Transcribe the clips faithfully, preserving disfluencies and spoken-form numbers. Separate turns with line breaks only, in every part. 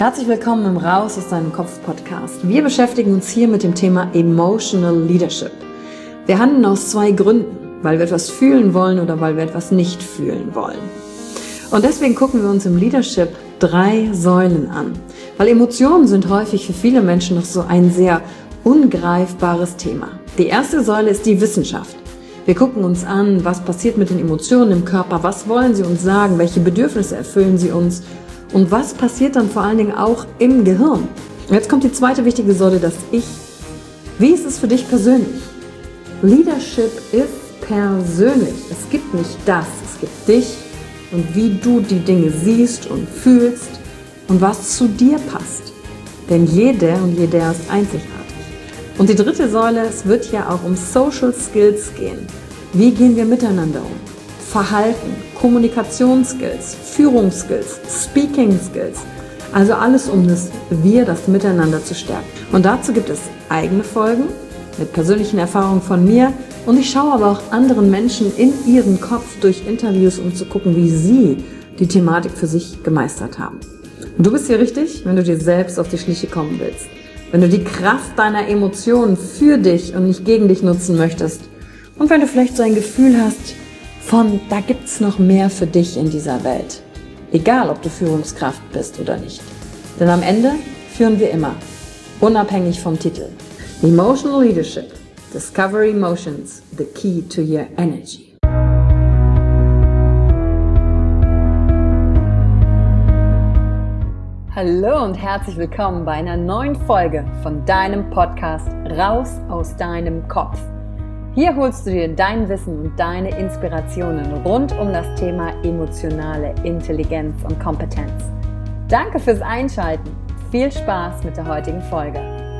Herzlich willkommen im Raus aus deinem Kopf Podcast. Wir beschäftigen uns hier mit dem Thema Emotional Leadership. Wir handeln aus zwei Gründen, weil wir etwas fühlen wollen oder weil wir etwas nicht fühlen wollen. Und deswegen gucken wir uns im Leadership drei Säulen an, weil Emotionen sind häufig für viele Menschen noch so ein sehr ungreifbares Thema. Die erste Säule ist die Wissenschaft. Wir gucken uns an, was passiert mit den Emotionen im Körper, was wollen sie uns sagen, welche Bedürfnisse erfüllen sie uns und was passiert dann vor allen Dingen auch im Gehirn. Und jetzt kommt die zweite wichtige Säule, das Ich. Wie ist es für dich persönlich? Leadership ist persönlich. Es gibt nicht das, es gibt dich und wie du die Dinge siehst und fühlst und was zu dir passt. Denn jede und jeder ist einzigartig. Und die dritte Säule, es wird ja auch um Social Skills gehen. Wie gehen wir miteinander um? Verhalten, Kommunikationsskills, Führungsskills, Speaking Skills. Also alles, um das Wir, das Miteinander zu stärken. Und dazu gibt es eigene Folgen mit persönlichen Erfahrungen von mir. Und ich schaue aber auch anderen Menschen in ihren Kopf durch Interviews, um zu gucken, wie sie die Thematik für sich gemeistert haben. Und du bist hier richtig, wenn du dir selbst auf die Schliche kommen willst. Wenn du die Kraft deiner Emotionen für dich und nicht gegen dich nutzen möchtest. Und wenn du vielleicht so ein Gefühl hast von, da gibt's noch mehr für dich in dieser Welt. Egal, ob du Führungskraft bist oder nicht. Denn am Ende führen wir immer, unabhängig vom Titel. Emotional Leadership. Discover Emotions, the key to your energy. Hallo und herzlich willkommen bei einer neuen Folge von deinem Podcast Raus aus deinem Kopf. Hier holst du dir dein Wissen und deine Inspirationen rund um das Thema emotionale Intelligenz und Kompetenz. Danke fürs Einschalten. Viel Spaß mit der heutigen Folge.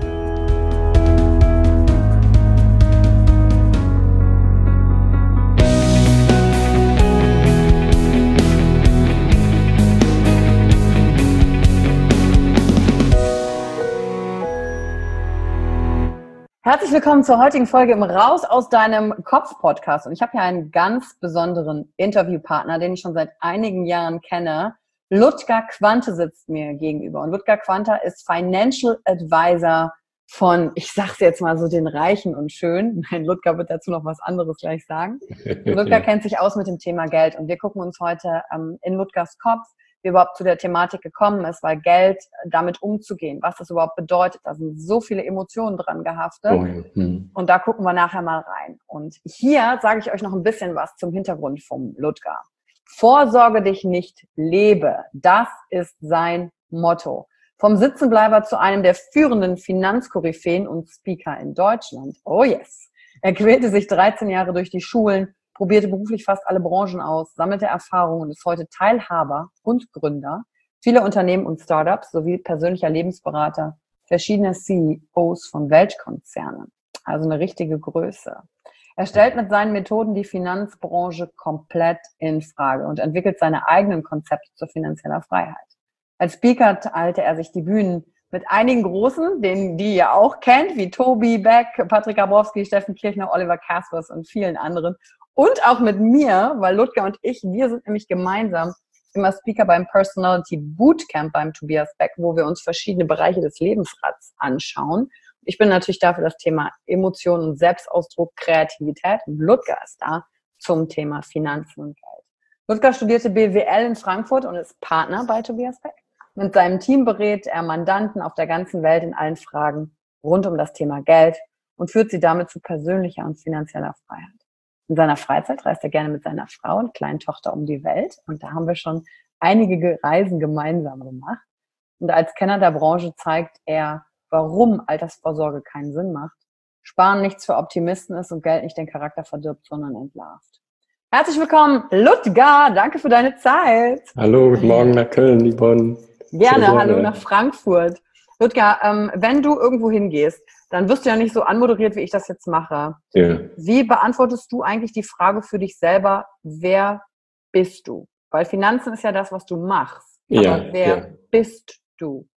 Herzlich willkommen zur heutigen Folge im Raus aus deinem Kopf-Podcast. Und ich habe hier einen ganz besonderen Interviewpartner, den ich schon seit einigen Jahren kenne. Ludger Quante sitzt mir gegenüber. Und Ludger Quante ist Financial Advisor von, ich sag's jetzt mal so, den Reichen und Schön. Nein, Ludger wird dazu noch was anderes gleich sagen. Ludger kennt sich aus mit dem Thema Geld. Und wir gucken uns heute ähm, in Ludgers Kopf, wie überhaupt zu der Thematik gekommen ist, weil Geld, damit umzugehen, was das überhaupt bedeutet, da sind so viele Emotionen dran gehaftet. Oh ja. hm. Und da gucken wir nachher mal rein. Und hier sage ich euch noch ein bisschen was zum Hintergrund vom Ludger. Vorsorge dich nicht, lebe. Das ist sein Motto. Vom Sitzenbleiber zu einem der führenden Finanzkoryphäen und Speaker in Deutschland. Oh yes. Er quälte sich dreizehn Jahre durch die Schulen, probierte beruflich fast alle Branchen aus, sammelte Erfahrungen und ist heute Teilhaber und Gründer vieler Unternehmen und Startups sowie persönlicher Lebensberater verschiedener C E Os von Weltkonzernen. Also eine richtige Größe. Er stellt mit seinen Methoden die Finanzbranche komplett in Frage und entwickelt seine eigenen Konzepte zur finanzieller Freiheit. Als Speaker teilte er sich die Bühnen mit einigen Großen, den die ihr auch kennt, wie Tobi Beck, Patrick Gabrowski, Steffen Kirchner, Oliver Kaspers und vielen anderen. Und auch mit mir, weil Ludger und ich, wir sind nämlich gemeinsam immer Speaker beim Personality Bootcamp beim Tobias Beck, wo wir uns verschiedene Bereiche des Lebensrads anschauen. Ich bin natürlich da für das Thema Emotionen und Selbstausdruck, Kreativität. Und Ludger ist da zum Thema Finanzen und Geld. Ludger studierte B W L in Frankfurt und ist Partner bei Tobias Beck. Mit seinem Team berät er Mandanten auf der ganzen Welt in allen Fragen rund um das Thema Geld und führt sie damit zu persönlicher und finanzieller Freiheit. In seiner Freizeit reist er gerne mit seiner Frau und kleinen Tochter um die Welt. Und da haben wir schon einige Reisen gemeinsam gemacht. Und als Kenner der Branche zeigt er, warum Altersvorsorge keinen Sinn macht, Sparen nichts für Optimisten ist und Geld nicht den Charakter verdirbt, sondern entlarvt. Herzlich willkommen, Ludger. Danke für deine Zeit.
Hallo, guten Morgen nach Köln, Yvonne.
Gerne, hallo nach Frankfurt. Ludger, ähm, wenn du irgendwo hingehst, dann wirst du ja nicht so anmoderiert, wie ich das jetzt mache.
Ja.
Wie beantwortest du eigentlich die Frage für dich selber, wer bist du? Weil Finanzen ist ja das, was du machst. Aber
Ja,
wer
ja.
bist du?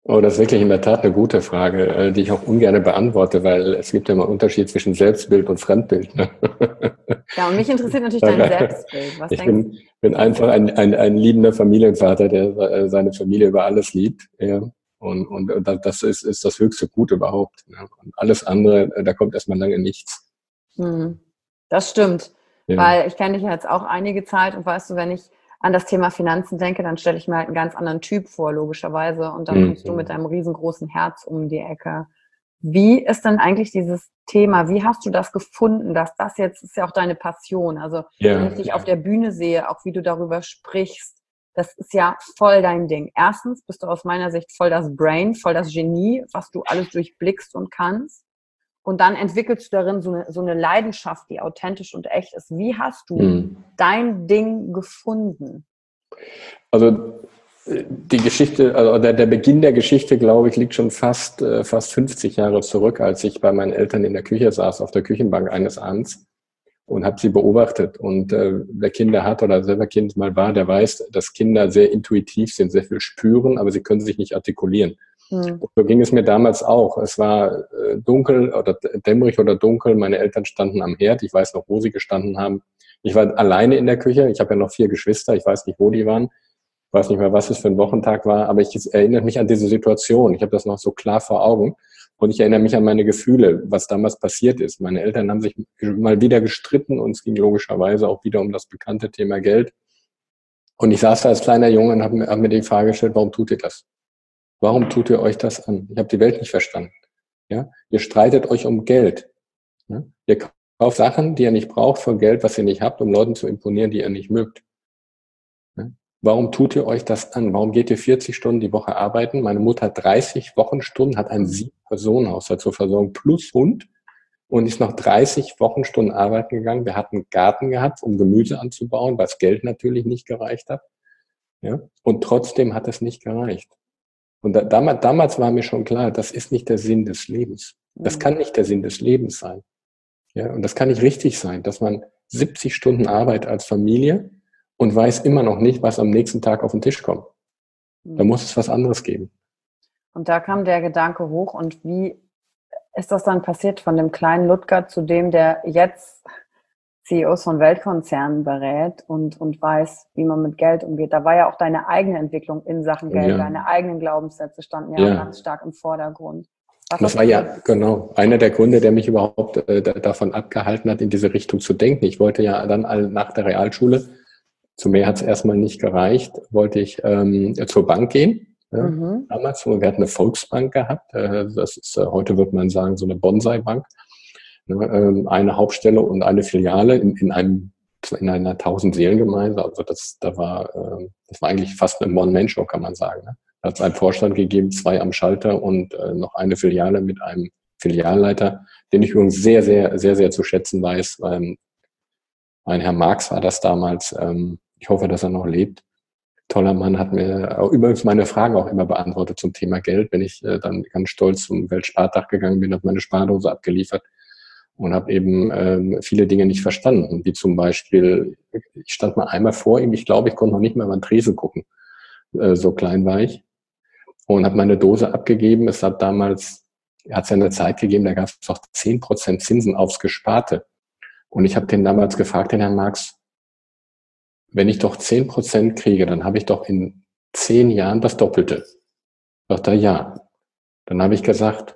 Oh, das ist wirklich in der Tat eine gute Frage, äh, die ich auch ungern beantworte, weil es gibt ja immer einen Unterschied zwischen Selbstbild und Fremdbild. Ne?
Ja, und mich interessiert natürlich dein Selbstbild. Was
Ich
denkst
bin, bin einfach ein, ein, ein liebender Familienvater, der äh, seine Familie über alles liebt. Ja. Und, und, und das ist, ist das höchste Gut überhaupt. Ne? Und alles andere, äh, da kommt erstmal lange nichts.
du? Hm, das stimmt,
Ja.
weil ich kenne dich ja jetzt auch einige Zeit und weißt du, wenn ich an das Thema Finanzen denke, dann stelle ich mir halt einen ganz anderen Typ vor, logischerweise. Und dann kommst du mit deinem riesengroßen Herz um die Ecke. Wie ist denn eigentlich dieses Thema? Wie hast du das gefunden, dass das jetzt ist ja auch deine Passion? Also
Ja,
wenn ich dich
ja.
auf der Bühne sehe, auch wie du darüber sprichst, das ist ja voll dein Ding. Erstens bist du aus meiner Sicht voll das Brain, voll das Genie, was du alles durchblickst und kannst. Und dann entwickelst du darin so eine, so eine Leidenschaft, die authentisch und echt ist. Wie hast du
Hm.
dein Ding gefunden?
Also die Geschichte, also der, der Beginn der Geschichte, glaube ich, liegt schon fast, äh, fast fünfzig Jahre zurück, als ich bei meinen Eltern in der Küche saß, auf der Küchenbank eines Abends und habe sie beobachtet. Und äh, wer Kinder hat oder selber Kind mal war, der weiß, dass Kinder sehr intuitiv sind, sehr viel spüren, aber sie können sich nicht artikulieren.
Hm.
Und so ging es mir damals auch. Es war äh, dunkel oder dämmerig oder dunkel. Meine Eltern standen am Herd. Ich weiß noch, wo sie gestanden haben. Ich war alleine in der Küche. Ich habe ja noch vier Geschwister. Ich weiß nicht, wo die waren. Ich weiß nicht mehr, was es für ein Wochentag war, aber ich erinnere mich an diese Situation. Ich habe das noch so klar vor Augen und ich erinnere mich an meine Gefühle, was damals passiert ist. Meine Eltern haben sich mal wieder gestritten und es ging logischerweise auch wieder um das bekannte Thema Geld. Und ich saß da als kleiner Junge und habe mir, hab mir die Frage gestellt, warum tut ihr das? Warum tut ihr euch das an? Ich habe die Welt nicht verstanden. Ja? Ihr streitet euch um Geld. Ja? Ihr kauft Sachen, die ihr nicht braucht, für Geld, was ihr nicht habt, um Leuten zu imponieren, die ihr nicht mögt. Ja? Warum tut ihr euch das an? Warum geht ihr vierzig Stunden die Woche arbeiten? Meine Mutter hat dreißig Wochenstunden, hat einen Sieben-Personen-Haushalt zur Versorgung plus Hund und ist noch dreißig Wochenstunden arbeiten gegangen. Wir hatten einen Garten gehabt, um Gemüse anzubauen, was Geld natürlich nicht gereicht hat. Ja? Und trotzdem hat es nicht gereicht. Und da, damals, damals war mir schon klar, das ist nicht der Sinn des Lebens. Das kann nicht der Sinn des Lebens sein. Ja? Und das kann nicht richtig sein, dass man siebzig Stunden Arbeit als Familie und weiß immer noch nicht, was am nächsten Tag auf den Tisch kommt. Da muss es was anderes geben.
Und da kam der Gedanke hoch. Und wie ist das dann passiert von dem kleinen Ludger zu dem, der jetzt C E Os von Weltkonzernen berät und, und weiß, wie man mit Geld umgeht? Da war ja auch deine eigene Entwicklung in Sachen Geld, ja. Deine eigenen Glaubenssätze standen ja, ja. ganz stark im Vordergrund. Was
das war ja, genau, einer der Gründe, der mich überhaupt äh, davon abgehalten hat, in diese Richtung zu denken. Ich wollte ja dann all, nach der Realschule, zu mehr hat es erstmal nicht gereicht, wollte ich ähm, zur Bank gehen. Ja, mhm. Damals, wir hatten eine Volksbank gehabt. Äh, das ist, äh, heute würde man sagen, so eine Bonsai-Bank. Ne, äh, eine Hauptstelle und eine Filiale in, in einem in einer Tausend-Seelen-Gemeinde. Also das, da war, äh, das war eigentlich fast eine One-Man-Show, kann man sagen. Ne? Da hat es einen Vorstand gegeben, zwei am Schalter und äh, noch eine Filiale mit einem Filialleiter, den ich übrigens sehr, sehr, sehr, sehr zu schätzen weiß. Ähm, ein Herr Marx war das damals. Ähm, ich hoffe, dass er noch lebt. Toller Mann, hat mir auch übrigens meine Fragen auch immer beantwortet zum Thema Geld. Wenn ich äh, dann ganz stolz zum Weltspartag gegangen bin, hat meine Spardose abgeliefert und habe eben ähm, viele Dinge nicht verstanden. Wie zum Beispiel, ich stand mal einmal vor ihm, ich glaube, ich konnte noch nicht mal über den Tresen gucken. Äh, so klein war ich. Und habe meine Dose abgegeben. Es hat damals, hat es ja eine Zeit gegeben, da gab es auch zehn Prozent Zinsen aufs Gesparte. Und ich habe den damals gefragt, den Herrn Marx, wenn ich doch zehn Prozent kriege, dann habe ich doch in zehn Jahren das Doppelte. Sagt er, ja. Dann habe ich gesagt,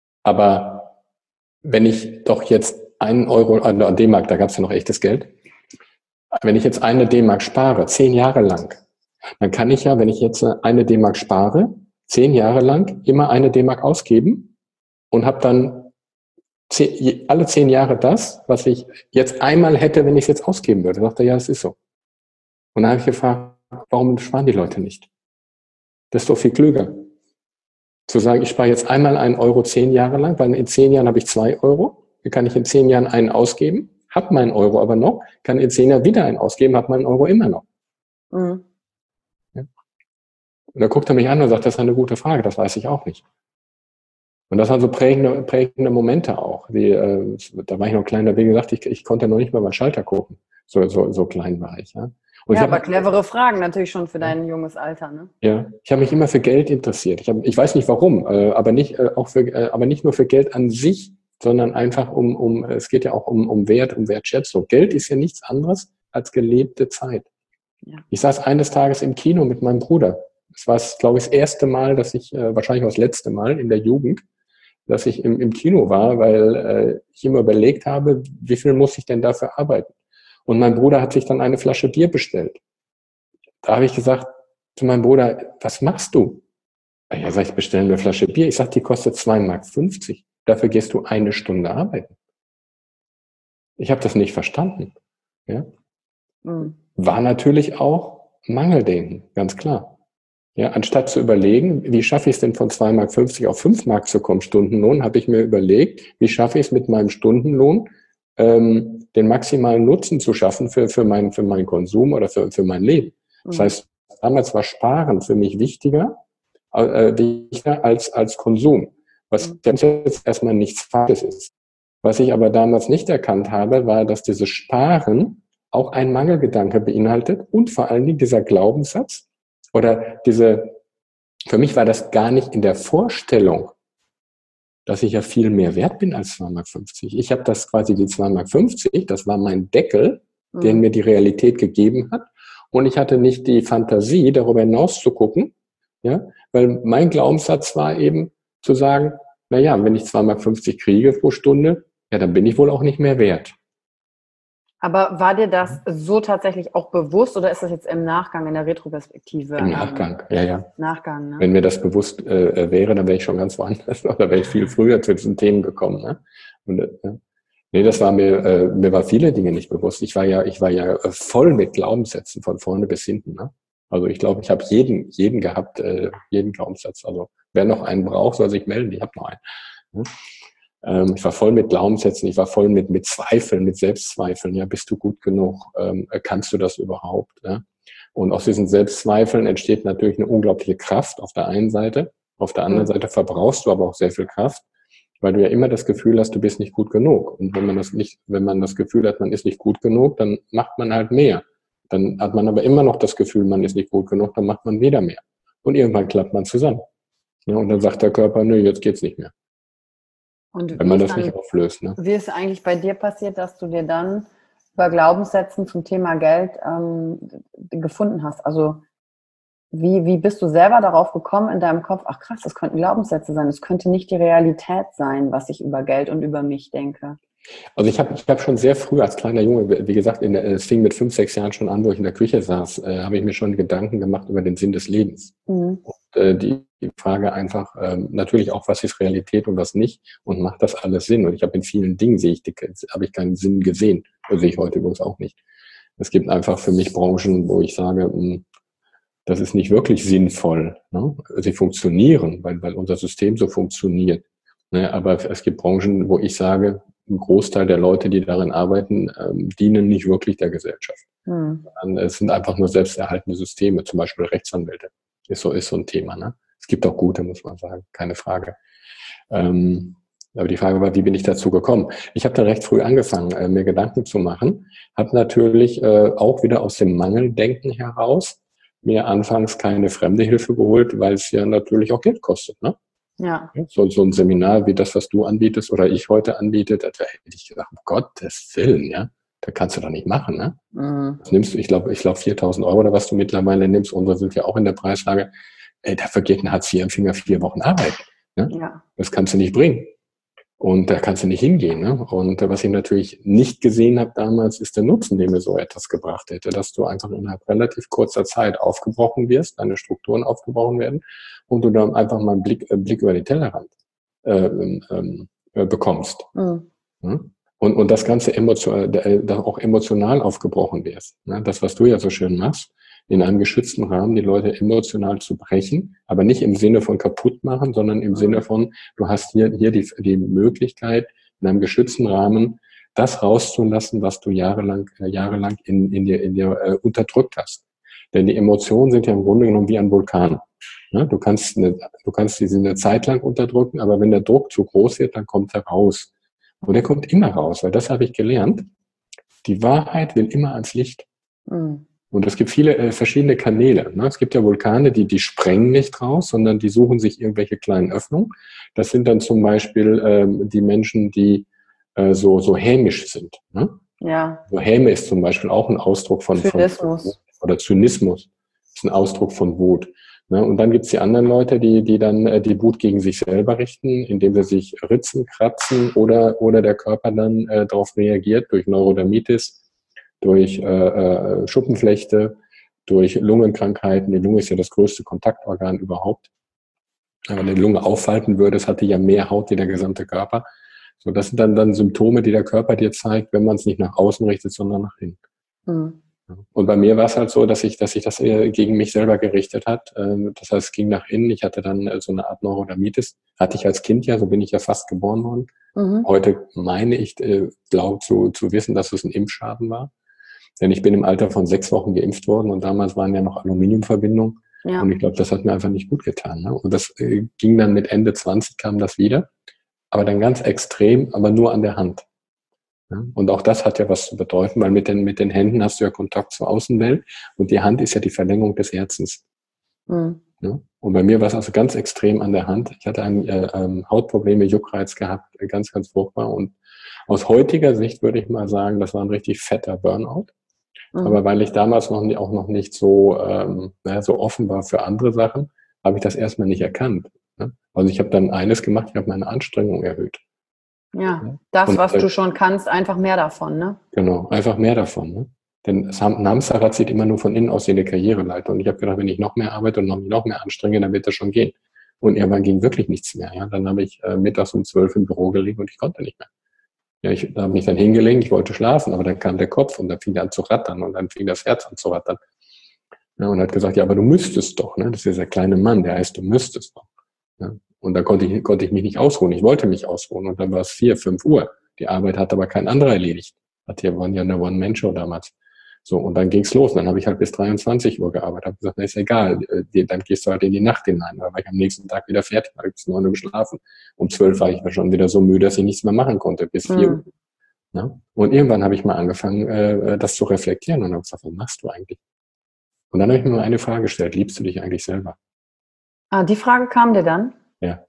aber wenn ich doch jetzt einen Euro, an D-Mark, da gab es ja noch echtes Geld, wenn ich jetzt eine D-Mark spare, zehn Jahre lang, dann kann ich ja, wenn ich jetzt eine D-Mark spare, zehn Jahre lang immer eine D-Mark ausgeben und habe dann zehn, alle zehn Jahre das, was ich jetzt einmal hätte, wenn ich es jetzt ausgeben würde. Sagt er, ja, das ist so. Und dann habe ich gefragt, warum sparen die Leute nicht? Das ist doch viel klüger. Zu sagen, ich spare jetzt einmal einen Euro zehn Jahre lang, weil in zehn Jahren habe ich zwei Euro. Hier kann ich in zehn Jahren einen ausgeben, habe meinen Euro aber noch, kann in zehn Jahren wieder einen ausgeben, habe meinen Euro immer noch. Mhm. Ja. Und dann guckt er mich an und sagt, das ist eine gute Frage, das weiß ich auch nicht. Und das waren so prägende, prägende Momente auch. Die, äh, da war ich noch kleiner, wie gesagt, ich, ich konnte noch nicht mal beim Schalter gucken. So, so, so klein war ich. Ja. Und
ja,
ich
aber
hab,
clevere Fragen natürlich schon für dein junges Alter, ne?
ja, ich habe mich immer für Geld interessiert. Ich, hab, ich weiß nicht warum, äh, aber nicht äh, auch für, äh, aber nicht nur für Geld an sich, sondern einfach um, um, es geht ja auch um, um Wert, um Wertschätzung. Geld ist ja nichts anderes als gelebte Zeit.
Ja.
Ich saß eines Tages im Kino mit meinem Bruder. Das war, glaube ich, das erste Mal, dass ich, äh, wahrscheinlich auch das letzte Mal in der Jugend, dass ich im, im Kino war, weil äh, ich immer überlegt habe, wie viel muss ich denn dafür arbeiten? Und mein Bruder hat sich dann eine Flasche Bier bestellt. Da habe ich gesagt zu meinem Bruder, was machst du? Er sagt, ich bestelle eine Flasche Bier. Ich sage, die kostet zwei Mark fünfzig. Dafür gehst du eine Stunde arbeiten. Ich habe das nicht verstanden. Ja?
Mhm.
War natürlich auch Mangeldenken, ganz klar. Ja, anstatt zu überlegen, wie schaffe ich es denn von zwei Mark fünfzig auf fünf Mark zu kommen, Stundenlohn, habe ich mir überlegt, wie schaffe ich es mit meinem Stundenlohn, ähm, den maximalen Nutzen zu schaffen für, für, mein, für meinen Konsum oder für, für mein Leben. Das
Mhm.
heißt, damals war Sparen für mich wichtiger, äh, wichtiger als, als Konsum. Was jetzt erstmal nichts Falsches ist. Was ich aber damals nicht erkannt habe, war, dass dieses Sparen auch ein Mangelgedanke beinhaltet und vor allen Dingen dieser Glaubenssatz oder diese, für mich war das gar nicht in der Vorstellung, dass ich ja viel mehr wert bin als zwei Mark fünfzig. Ich habe das quasi die zwei Mark fünfzig, das war mein Deckel, mhm. den mir die Realität gegeben hat. Und ich hatte nicht die Fantasie, darüber hinaus zu gucken, ja, weil mein Glaubenssatz war eben zu sagen, na ja, wenn ich zwei Mark fünfzig kriege pro Stunde, ja, dann bin ich wohl auch nicht mehr wert.
Aber war dir das so tatsächlich auch bewusst oder ist das jetzt im Nachgang, in der Retroperspektive?
Im Nachgang, ähm, ja, ja.
Nachgang, ne?
Wenn mir das bewusst äh, wäre, dann wäre ich schon ganz woanders, oder wäre ich viel früher zu diesen Themen gekommen. Ne? Und, äh, nee, das war mir, äh, mir war viele Dinge nicht bewusst. Ich war ja, ich war ja voll mit Glaubenssätzen von vorne bis hinten. Ne? Also ich glaube, ich habe jeden, jeden gehabt, äh, jeden Glaubenssatz. Also wer noch einen braucht, soll sich melden. Ich habe noch einen. Ne? Ähm, ich war voll mit Glaubenssätzen. Ich war voll mit mit Zweifeln, mit Selbstzweifeln. Ja, bist du gut genug? Ähm, kannst du das überhaupt? Ja? Und aus diesen Selbstzweifeln entsteht natürlich eine unglaubliche Kraft auf der einen Seite. Auf der anderen mhm. Seite verbrauchst du aber auch sehr viel Kraft, weil du ja immer das Gefühl hast, du bist nicht gut genug. Und wenn man das nicht, wenn man das Gefühl hat, man ist nicht gut genug, dann macht man halt mehr. Dann hat man aber immer noch das Gefühl, man ist nicht gut genug, dann macht man wieder mehr. Und irgendwann klappt man zusammen. Ja, und dann sagt der Körper, nö, jetzt geht's nicht mehr.
Und
wenn man das
dann,
nicht auflöst. Ne?
Wie ist eigentlich bei dir passiert, dass du dir dann über Glaubenssätzen zum Thema Geld ähm, gefunden hast? Also wie, wie bist du selber darauf gekommen in deinem Kopf, ach krass, das könnten Glaubenssätze sein, es könnte nicht die Realität sein, was ich über Geld und über mich denke?
Also ich habe ich hab schon sehr früh als kleiner Junge, wie gesagt, in der, es fing mit fünf, sechs Jahren schon an, wo ich in der Küche saß, äh, habe ich mir schon Gedanken gemacht über den Sinn des Lebens. Mhm. Und äh, die, die Frage einfach, ähm, natürlich auch, was ist Realität und was nicht und macht das alles Sinn? Und ich habe in vielen Dingen, sehe ich, habe ich keinen Sinn gesehen. Das sehe ich heute übrigens auch nicht. Es gibt einfach für mich Branchen, wo ich sage, mh, das ist nicht wirklich sinnvoll. Ne? Sie funktionieren, weil, weil unser System so funktioniert. Ne? Aber es gibt Branchen, wo ich sage, ein Großteil der Leute, die darin arbeiten, ähm, dienen nicht wirklich der Gesellschaft. Hm. Es sind einfach nur selbsterhaltende Systeme, zum Beispiel Rechtsanwälte. Ist so, ist so ein Thema. Ne? Es gibt auch gute, muss man sagen, keine Frage. Ähm, aber die Frage war, wie bin ich dazu gekommen? Ich habe dann recht früh angefangen, äh, mir Gedanken zu machen, habe natürlich äh, auch wieder aus dem Mangeldenken heraus mir anfangs keine fremde Hilfe geholt, weil es ja natürlich auch Geld kostet. Ne?
Ja.
So, so ein Seminar wie das, was du anbietest oder ich heute anbiete, da hätte ich gesagt, um Gottes Willen, ja, da kannst du doch nicht machen. Ne? Mhm. Das nimmst du, ich glaube, ich glaube viertausend Euro oder was du mittlerweile nimmst, unsere sind ja auch in der Preislage, ey, dafür geht ein Hartz-vier-Empfänger vier Wochen Arbeit. Ne? Ja. Das kannst du nicht bringen. Und da kannst du nicht hingehen. Ne? Und was ich natürlich nicht gesehen habe damals, ist der Nutzen, den mir so etwas gebracht hätte, dass du einfach innerhalb relativ kurzer Zeit aufgebrochen wirst, deine Strukturen aufgebrochen werden und du dann einfach mal einen Blick, äh, Blick über den Tellerrand äh, äh, äh, bekommst. Mhm. Ja? Und, und das Ganze emotional, äh, auch emotional aufgebrochen wirst. Ne? Das, was du ja so schön machst, in einem geschützten Rahmen die Leute emotional zu brechen, aber nicht im Sinne von kaputt machen, sondern im mhm. Sinne von, du hast hier, hier die, die Möglichkeit, in einem geschützten Rahmen das rauszulassen, was du jahrelang, äh, jahrelang in, in dir, in dir äh, unterdrückt hast. Denn die Emotionen sind ja im Grunde genommen wie ein Vulkan. Ja, du kannst eine, du kannst diese eine Zeit lang unterdrücken, aber wenn der Druck zu groß wird, dann kommt er raus. Und der kommt immer raus, weil das habe ich gelernt. Die Wahrheit will immer ans Licht. Mhm. Und es gibt viele äh, verschiedene Kanäle. Ne? Es gibt ja Vulkane, die, die sprengen nicht raus, sondern die suchen sich irgendwelche kleinen Öffnungen. Das sind dann zum Beispiel ähm, die Menschen, die äh, so, so hämisch sind. Ne?
Ja.
So Häme ist zum Beispiel auch ein Ausdruck von, von, von oder Zynismus ist ein Ausdruck von Wut. Ne? Und dann gibt's die anderen Leute, die, die dann äh, die Wut gegen sich selber richten, indem sie sich ritzen, kratzen oder, oder der Körper dann äh, darauf reagiert durch Neurodermitis, durch äh, äh, Schuppenflechte, durch Lungenkrankheiten. Die Lunge ist ja das größte Kontaktorgan überhaupt. Wenn man die Lunge aufhalten würde, es hatte ja mehr Haut wie der gesamte Körper. So, das sind dann, dann Symptome, die der Körper dir zeigt, wenn man es nicht nach außen richtet, sondern nach innen. Mhm. Und bei mir war es halt so, dass ich, dass ich das eher gegen mich selber gerichtet hat. Das heißt, es ging nach innen. Ich hatte dann so eine Art Neurodermitis. Hatte ich als Kind ja, so bin ich ja fast geboren worden. Mhm. Heute meine ich, glaube zu, zu wissen, dass es ein Impfschaden war. Denn ich bin im Alter von sechs Wochen geimpft worden und damals waren ja noch Aluminiumverbindungen. Ja. Und ich glaube, das hat mir einfach nicht gut getan. Ne? Und das äh, ging dann mit Ende zwanzig, kam das wieder. Aber dann ganz extrem, aber nur an der Hand. Ja? Und auch das hat ja was zu bedeuten, weil mit den, mit den Händen hast du ja Kontakt zur Außenwelt und die Hand ist ja die Verlängerung des Herzens. Mhm. Ja? Und bei mir war es also ganz extrem an der Hand. Ich hatte ein, äh, ähm, Hautprobleme, Juckreiz gehabt, ganz, ganz furchtbar. Und aus heutiger Sicht würde ich mal sagen, das war ein richtig fetter Burnout. Mhm. Aber weil ich damals noch nie, auch noch nicht so, ähm, naja, so offen war für andere Sachen, habe ich das erstmal nicht erkannt. Ne? Also ich habe dann eines gemacht, ich habe meine Anstrengung erhöht.
Ja, das, und was das, du schon kannst, einfach mehr davon, ne?
Genau, einfach mehr davon. Ne? Denn ein Hamsterrad sieht immer nur von innen aus wie eine Karriereleiter. Und ich habe gedacht, wenn ich noch mehr arbeite und noch, noch mehr anstrenge, dann wird das schon gehen. Und irgendwann ging wirklich nichts mehr. Ja? Dann habe ich äh, mittags um zwölf im Büro gelegen und ich konnte nicht mehr. Ja, ich habe mich dann hingelegt, ich wollte schlafen, aber dann kam der Kopf und dann fing er an zu rattern und dann fing das Herz an zu rattern. Ja, und hat gesagt, ja, aber du müsstest doch, ne? Das ist dieser kleine Mann, der heißt, du müsstest doch. Ja? Und dann konnte ich, konnte ich mich nicht ausruhen. Ich wollte mich ausruhen und dann war es vier, fünf Uhr. Die Arbeit hat aber kein anderer erledigt. Hat hier waren ja eine One-Man-Show damals. So, und dann ging's los. Und dann habe ich halt bis dreiundzwanzig Uhr gearbeitet. Habe gesagt, na, ist egal, dann gehst du halt in die Nacht hinein. Da war ich am nächsten Tag wieder fertig, habe ich bis neun Uhr geschlafen. Um zwölf war ich schon wieder so müde, dass ich nichts mehr machen konnte, bis vier Uhr. Ja? Und irgendwann habe ich mal angefangen, äh, das zu reflektieren und habe gesagt, was machst du eigentlich? Und dann habe ich mir mal eine Frage gestellt, liebst du dich eigentlich selber?
Ah, die Frage kam dir dann?
Ja.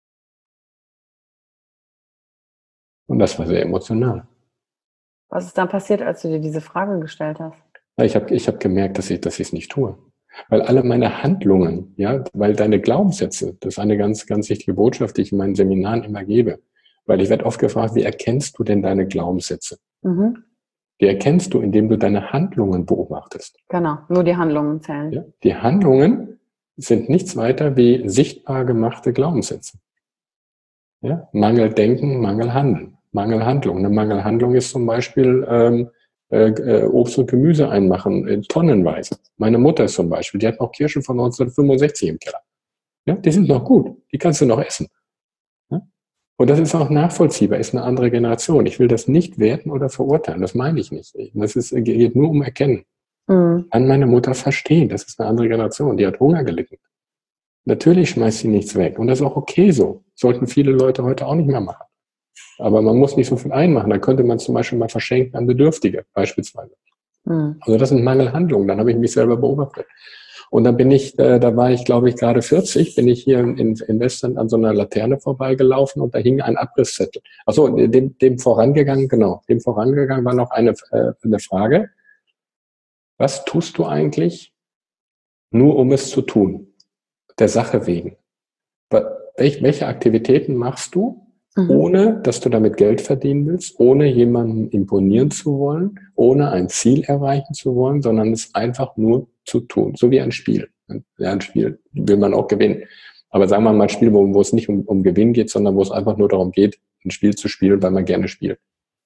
Und das war sehr emotional.
Was ist dann passiert, als du dir diese Frage gestellt hast?
Ich habe ich hab gemerkt, dass ich dass ich es nicht tue. Weil alle meine Handlungen, ja, weil deine Glaubenssätze, das ist eine ganz, ganz wichtige Botschaft, die ich in meinen Seminaren immer gebe. Weil ich werde oft gefragt, wie erkennst du denn deine Glaubenssätze? Mhm. Die erkennst du, indem du deine Handlungen beobachtest.
Genau, nur die Handlungen zählen.
Ja? Die Handlungen sind nichts weiter wie sichtbar gemachte Glaubenssätze. Ja? Mangeldenken, Mangelhandeln, Mangelhandlung. Eine Mangelhandlung ist zum Beispiel ähm, äh, Obst und Gemüse einmachen, äh, tonnenweise. Meine Mutter zum Beispiel, die hat noch Kirschen von neunzehnhundertfünfundsechzig im Keller. Ja? Die sind noch gut, die kannst du noch essen. Ja? Und das ist auch nachvollziehbar, ist eine andere Generation. Ich will das nicht werten oder verurteilen, das meine ich nicht. Das ist, geht nur um Erkennen. Mhm. Kann meine Mutter verstehen, das ist eine andere Generation, die hat Hunger gelitten. Natürlich schmeißt sie nichts weg und das ist auch okay so. Sollten viele Leute heute auch nicht mehr machen. Aber man muss nicht so viel einmachen. Da könnte man zum Beispiel mal verschenken an Bedürftige, beispielsweise. Mhm. Also das sind Mangelhandlungen, dann habe ich mich selber beobachtet. Und dann bin ich, äh, da war ich, glaube ich, gerade vierzig, bin ich hier in, in Western an so einer Laterne vorbeigelaufen und da hing ein Abrisszettel. Achso, dem, dem vorangegangen, genau, dem vorangegangen war noch eine, äh, eine Frage. Was tust du eigentlich, nur um es zu tun? Der Sache wegen. Welch, welche Aktivitäten machst du, mhm. ohne dass du damit Geld verdienen willst, ohne jemandem imponieren zu wollen, ohne ein Ziel erreichen zu wollen, sondern es einfach nur zu tun, so wie ein Spiel. Ja, ein Spiel will man auch gewinnen. Aber sagen wir mal ein Spiel, wo, wo es nicht um, um Gewinn geht, sondern wo es einfach nur darum geht, ein Spiel zu spielen, weil man gerne spielt.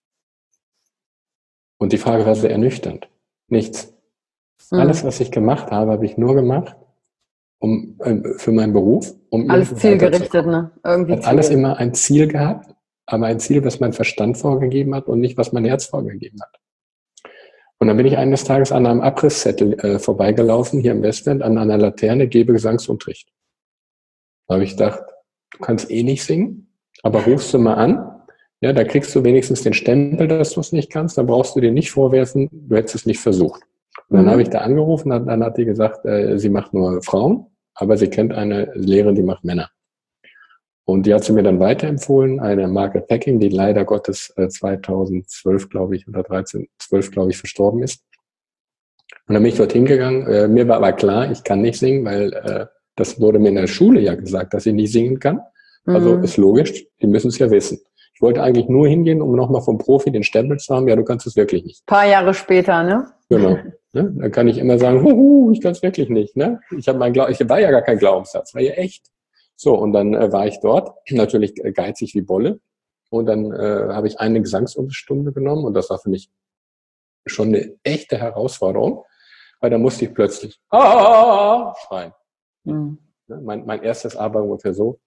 Und die Frage war sehr ernüchternd. Nichts. Mhm. Alles, was ich gemacht habe, habe ich nur gemacht, um äh, für meinen Beruf. Um
alles zielgerichtet, ne? Irgendwie
hat alles immer ein Ziel gehabt, aber ein Ziel, was mein Verstand vorgegeben hat und nicht, was mein Herz vorgegeben hat. Und dann bin ich eines Tages an einem Abrisszettel äh, vorbeigelaufen, hier im Westend, an einer Laterne, gebe Gesangsunterricht. Da habe ich gedacht, du kannst eh nicht singen, aber rufst du mal an, ja, da kriegst du wenigstens den Stempel, dass du es nicht kannst, dann brauchst du dir nicht vorwerfen, du hättest es nicht versucht. Und dann
Mhm.
habe ich da angerufen, dann, dann hat die gesagt, äh, sie macht nur Frauen, aber sie kennt eine Lehrerin, die macht Männer. Und die hat sie mir dann weiterempfohlen, eine Margaret Packing, die leider Gottes äh, zweitausendzwölf, glaube ich, oder dreizehn, zwölf, glaube ich, verstorben ist. Und dann bin ich dorthin gegangen. Äh, mir war aber klar, ich kann nicht singen, weil äh, das wurde mir in der Schule ja gesagt, dass ich nicht singen kann. Also
Mhm.
ist logisch, die müssen es ja wissen. Ich wollte eigentlich nur hingehen, um nochmal vom Profi den Stempel zu haben, ja, du kannst es wirklich nicht.
Ein paar Jahre später, ne?
Genau. Ne? Dann kann ich immer sagen, huhu, ich kann es wirklich nicht. Ne? Ich habe mein Glau- ich war ja gar kein Glaubenssatz, war ja echt. So, und dann äh, war ich dort, natürlich äh, geizig wie Bolle. Und dann äh, habe ich eine Gesangsunterrichtsstunde genommen und das war für mich schon eine echte Herausforderung, weil da musste ich plötzlich ah schreien.
Mhm.
Ne? Mein, mein erstes A war ungefähr so.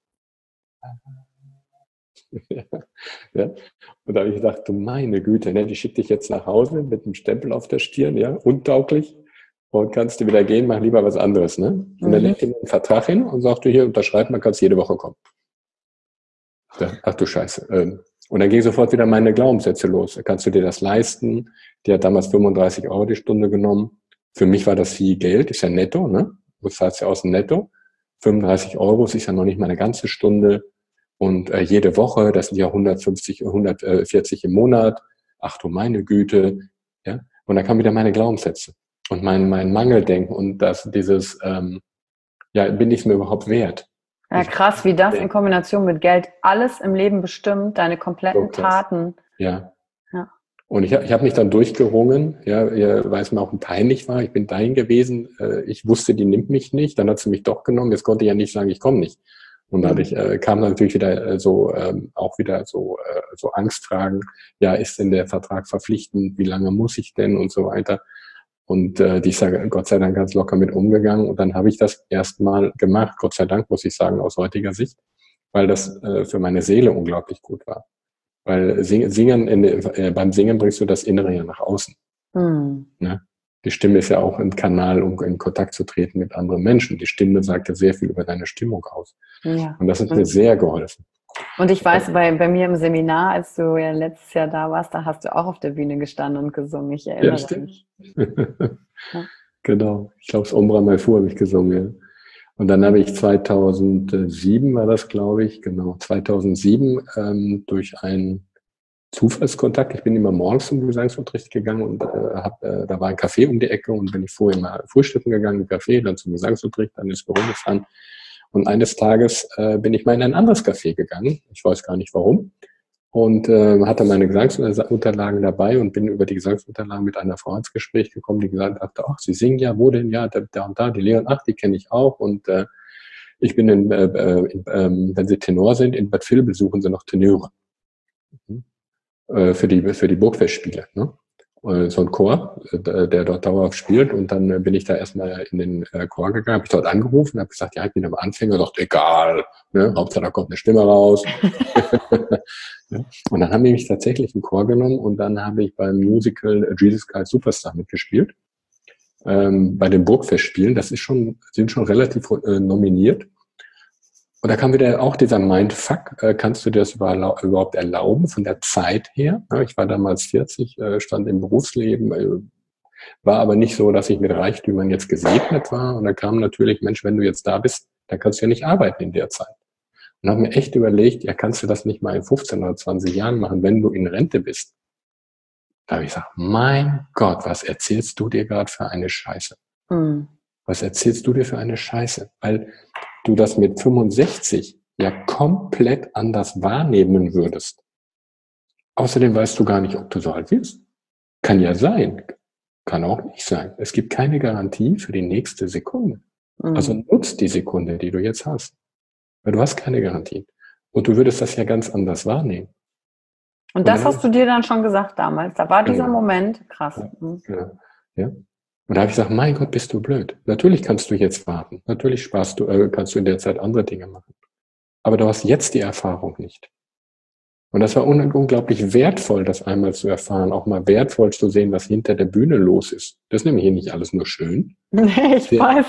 Ja. Und da habe ich gedacht, du meine Güte, ne, die schickt dich jetzt nach Hause mit einem Stempel auf der Stirn, ja, untauglich, und kannst du wieder gehen, mach lieber was anderes, ne? Und
Mhm.
dann legt dir einen Vertrag hin und sagt du hier, unterschreib, man kannst jede Woche kommen. Ja, ach du Scheiße. Ähm, Und dann ging sofort wieder meine Glaubenssätze los. Kannst du dir das leisten? Die hat damals fünfunddreißig Euro die Stunde genommen. Für mich war das viel Geld, ist ja netto, ne? Du zahlst ja aus dem Netto. fünfunddreißig Euro, das ist ja noch nicht mal eine ganze Stunde. Und äh, jede Woche, das sind ja hundertfünfzig, hundertvierzig im Monat. Ach du meine Güte. Ja? Und dann kamen wieder meine Glaubenssätze und mein, mein Mangeldenken und das, dieses, ähm, ja, bin ich es mir überhaupt wert?
Ja,
Ich,
krass, wie das in Kombination mit Geld alles im Leben bestimmt, deine kompletten
so krass.
Taten.
Ja.
Ja.
Und ich, ich habe mich dann durchgerungen, ja, weil es mir auch peinlich war. Ich bin dahin gewesen. Äh, ich wusste, die nimmt mich nicht. Dann hat sie mich doch genommen. Jetzt konnte ich ja nicht sagen, ich komme nicht. Und dadurch äh, kam dann natürlich wieder äh, so ähm, auch wieder so äh, so Angstfragen. Ja, ist denn der Vertrag verpflichtend? Wie lange muss ich denn und so weiter? Und äh, die ist ja Gott sei Dank ganz locker mit umgegangen. Und dann habe ich das erstmal gemacht. Gott sei Dank, muss ich sagen, aus heutiger Sicht, weil das äh, für meine Seele unglaublich gut war. Weil singen, singen in, äh, beim Singen bringst du das Innere ja nach außen.
Hm.
Ne? Die Stimme ist ja auch ein Kanal, um in Kontakt zu treten mit anderen Menschen. Die Stimme sagt ja sehr viel über deine Stimmung aus.
Ja.
Und das hat mir sehr geholfen.
Und ich weiß, bei, bei mir im Seminar, als du ja letztes Jahr da warst, da hast du auch auf der Bühne gestanden und gesungen. Ich erinnere
Ja, stimmt.
mich. Ja.
Genau. Ich glaube, das Ombra Malfu habe ich gesungen. Ja. Und dann habe ich zweitausendsieben, war das, glaube ich, genau, zweitausendsieben ähm, durch einen Zufallskontakt. Ich bin immer morgens zum Gesangsunterricht gegangen und äh, hab, äh, da war ein Café um die Ecke und bin ich vorher mal frühstücken gegangen im Café, dann zum Gesangsunterricht, dann ins Büro gefahren. Und eines Tages äh, bin ich mal in ein anderes Café gegangen. Ich weiß gar nicht warum. Und äh, hatte meine Gesangsunterlagen dabei und bin über die Gesangsunterlagen mit einer Frau ins Gespräch gekommen, die gesagt hat, ach, Sie singen ja, wo denn? Ja, da, da und da, die Leon, ach, die kenne ich auch. Und äh, ich bin, in, äh, in, äh, wenn Sie Tenor sind, in Bad Vilbel suchen Sie noch Tenöre. Mhm. Äh, für die für die Burgfestspiele. Ne? So ein Chor, der dort dauerhaft spielt. Und dann bin ich da erstmal in den Chor gegangen, habe ich dort angerufen, habe gesagt, ja, ich bin am Anfänger, und dachte, egal, ne? Hauptsache da kommt eine Stimme raus. Ja. Und dann haben die mich tatsächlich in den Chor genommen und dann habe ich beim Musical Jesus Christ Superstar mitgespielt. Ähm, bei den Burgfestspielen, das ist schon, sind schon relativ äh, nominiert. Und da kam wieder auch dieser Mindfuck, äh, kannst du dir das überhaupt erlauben von der Zeit her? Ja, ich war damals vierzig, äh, stand im Berufsleben, äh, war aber nicht so, dass ich mit Reichtümern jetzt gesegnet war. Und da kam natürlich, Mensch, wenn du jetzt da bist, dann kannst du ja nicht arbeiten in der Zeit. Und habe mir echt überlegt, ja, kannst du das nicht mal in fünfzehn oder zwanzig Jahren machen, wenn du in Rente bist? Da habe ich gesagt, mein Gott, was erzählst du dir gerade für eine Scheiße? Mhm. Was erzählst du dir für eine Scheiße? Weil du das mit fünfundsechzig ja komplett anders wahrnehmen würdest. Außerdem weißt du gar nicht, ob du so alt wirst. Kann ja sein. Kann auch nicht sein. Es gibt keine Garantie für die nächste Sekunde. Mhm. Also nutzt die Sekunde, die du jetzt hast. Weil du hast keine Garantie. Und du würdest das ja ganz anders wahrnehmen.
Und das hast du dir dann schon gesagt damals. Da war dieser
genau.
Moment krass.
Ja, mhm. ja, ja. Und da habe ich gesagt, mein Gott, bist du blöd. Natürlich kannst du jetzt warten. Natürlich sparst du, äh, kannst du in der Zeit andere Dinge machen. Aber du hast jetzt die Erfahrung nicht. Und das war un- unglaublich wertvoll, das einmal zu erfahren. Auch mal wertvoll zu sehen, was hinter der Bühne los ist. Das ist nämlich hier nicht alles nur schön.
Nee, ich
der,
weiß.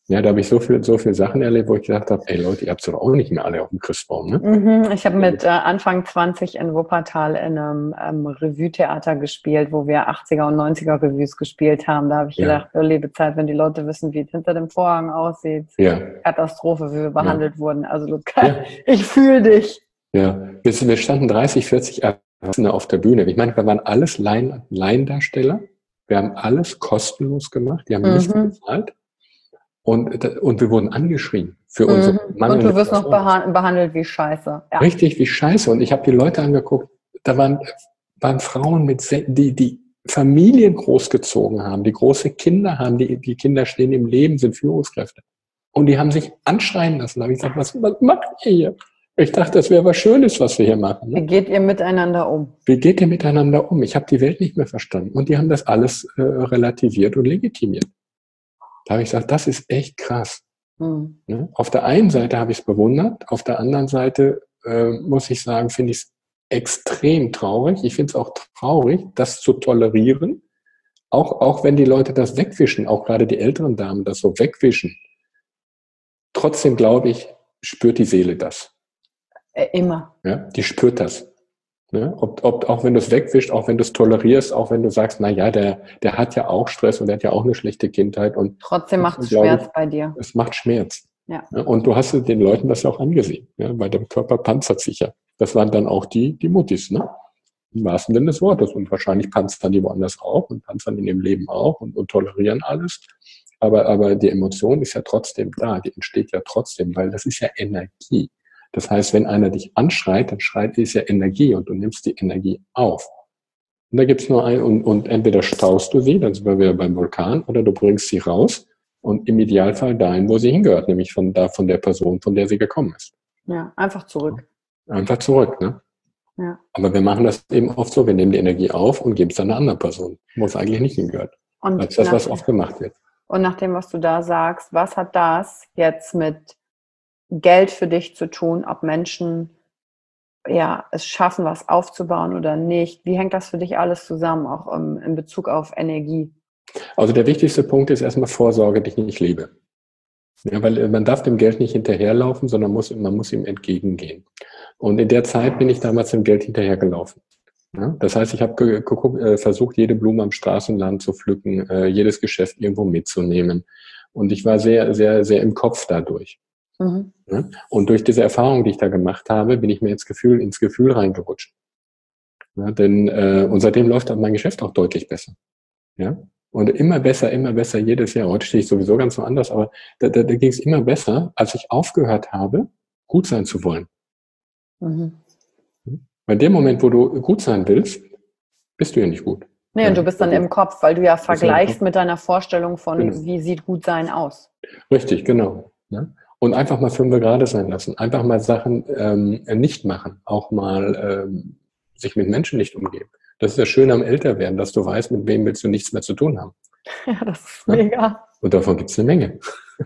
Ja, da habe ich so viel, so viele Sachen erlebt, wo ich gedacht habe, ey Leute, ihr habt es doch auch nicht mehr alle auf dem Christbaum, ne?
Mhm, ich habe mit äh, Anfang zwanzig in Wuppertal in einem ähm, Revue-Theater gespielt, wo wir achtziger und neunziger Revues gespielt haben. Da habe ich
Ja,
gedacht, oh liebe Zeit, wenn die Leute wissen, wie es hinter dem Vorhang aussieht.
ja,
Katastrophe, wie wir
ja,
behandelt wurden. Also Luca,
ja,
ich fühle dich.
ja. Wir, wir standen dreißig, vierzig Erwachsene auf der Bühne. Ich meine, wir waren alles Laien, Laiendarsteller. Wir haben alles kostenlos gemacht. Die haben nichts
Mhm.
bezahlt. Und, und wir wurden angeschrien für unsere
Mhm. Und
mangelnde
du wirst noch
Performance.
beha- behandelt wie Scheiße. Ja.
Richtig wie scheiße. Und ich habe die Leute angeguckt, da waren, waren Frauen, mit, se- die, die Familien großgezogen haben, die große Kinder haben, die, die Kinder stehen im Leben, sind Führungskräfte. Und die haben sich anschreien lassen. Da habe ich gesagt, was, was macht ihr hier? Ich dachte, das wäre was Schönes, was wir hier machen.
Wie
Ne?
geht ihr miteinander um?
Wie geht ihr miteinander um? Ich habe die Welt nicht mehr verstanden. Und die haben das alles äh, relativiert und legitimiert. Da habe ich gesagt, das ist echt krass.
Mhm.
Ne? Auf der einen Seite habe ich es bewundert, auf der anderen Seite äh, muss ich sagen, finde ich es extrem traurig. Ich finde es auch traurig, das zu tolerieren, auch, auch wenn die Leute das wegwischen, auch gerade die älteren Damen das so wegwischen. Trotzdem glaube ich, spürt die Seele das.
Äh, immer.
Ja? Die spürt das. Ne? Ob, ob, auch wenn du es wegwischst, auch wenn du es tolerierst, auch wenn du sagst, na ja, der, der hat ja auch Stress und der hat ja auch eine schlechte Kindheit. Und
Trotzdem macht es
glaube
Schmerz
ich,
bei dir.
es macht Schmerz.
Ja.
Ja, und du hast den Leuten das ja auch angesehen. Ja, bei dem Körper panzert sich ja. Das waren dann auch die, die Muttis, ne? Im wahrsten Sinne des Wortes. Und wahrscheinlich panzern die woanders auch und panzern in ihrem Leben auch und, und tolerieren alles. Aber, aber die Emotion ist ja trotzdem da. Die entsteht ja trotzdem, weil das ist ja Energie. Das heißt, wenn einer dich anschreit, dann schreit ist ja Energie und du nimmst die Energie auf. Und da gibt's nur ein, und, und entweder staust du sie, dann sind wir wieder beim Vulkan, oder du bringst sie raus und im Idealfall dahin, wo sie hingehört, nämlich von da, von der Person, von der sie gekommen ist.
Ja, einfach zurück.
Einfach zurück, ne?
Ja.
Aber wir machen das eben oft so, wir nehmen die Energie auf und geben es dann einer anderen Person, wo es eigentlich nicht hingehört.
Und
Das ist das, was
nach,
oft gemacht wird.
und nach dem, was du da sagst, was hat das jetzt mit Geld für dich zu tun, ob Menschen ja, es schaffen, was aufzubauen oder nicht? Wie hängt das für dich alles zusammen, auch um, in Bezug auf Energie?
Also der wichtigste Punkt ist erstmal Vorsorge, die ich nicht lebe. Ja, weil man darf dem Geld nicht hinterherlaufen, sondern muss, man muss ihm entgegengehen. Und in der Zeit bin ich damals dem Geld hinterhergelaufen. Ja, das heißt, ich habe geguckt, äh, versucht, jede Blume am Straßenland zu pflücken, äh, jedes Geschäft irgendwo mitzunehmen. Und ich war sehr, sehr, sehr im Kopf dadurch.
Mhm.
Ja? Und durch diese Erfahrung, die ich da gemacht habe, bin ich mir ins Gefühl, ins Gefühl reingerutscht. Ja, denn äh, und seitdem läuft mein Geschäft auch deutlich besser. Ja? Und immer besser, immer besser jedes Jahr. Heute stehe ich sowieso ganz so anders, aber da, da, da ging es immer besser, als ich aufgehört habe, gut sein zu wollen.
Mhm.
Weil in dem Moment, wo du gut sein willst, bist du ja nicht gut.
Nee,
Ja,
und du bist dann im Kopf, weil du ja vergleichst mit deiner Vorstellung von,
genau.
Wie sieht gut sein aus.
Richtig, genau. Ja? Und einfach mal fünf gerade sein lassen. Einfach mal Sachen ähm, nicht machen. Auch mal ähm, sich mit Menschen nicht umgeben. Das ist das Schöne am Älterwerden, dass du weißt, mit wem willst du nichts mehr zu tun haben.
Ja, das ist
Ja?
mega.
Und davon gibt es eine Menge.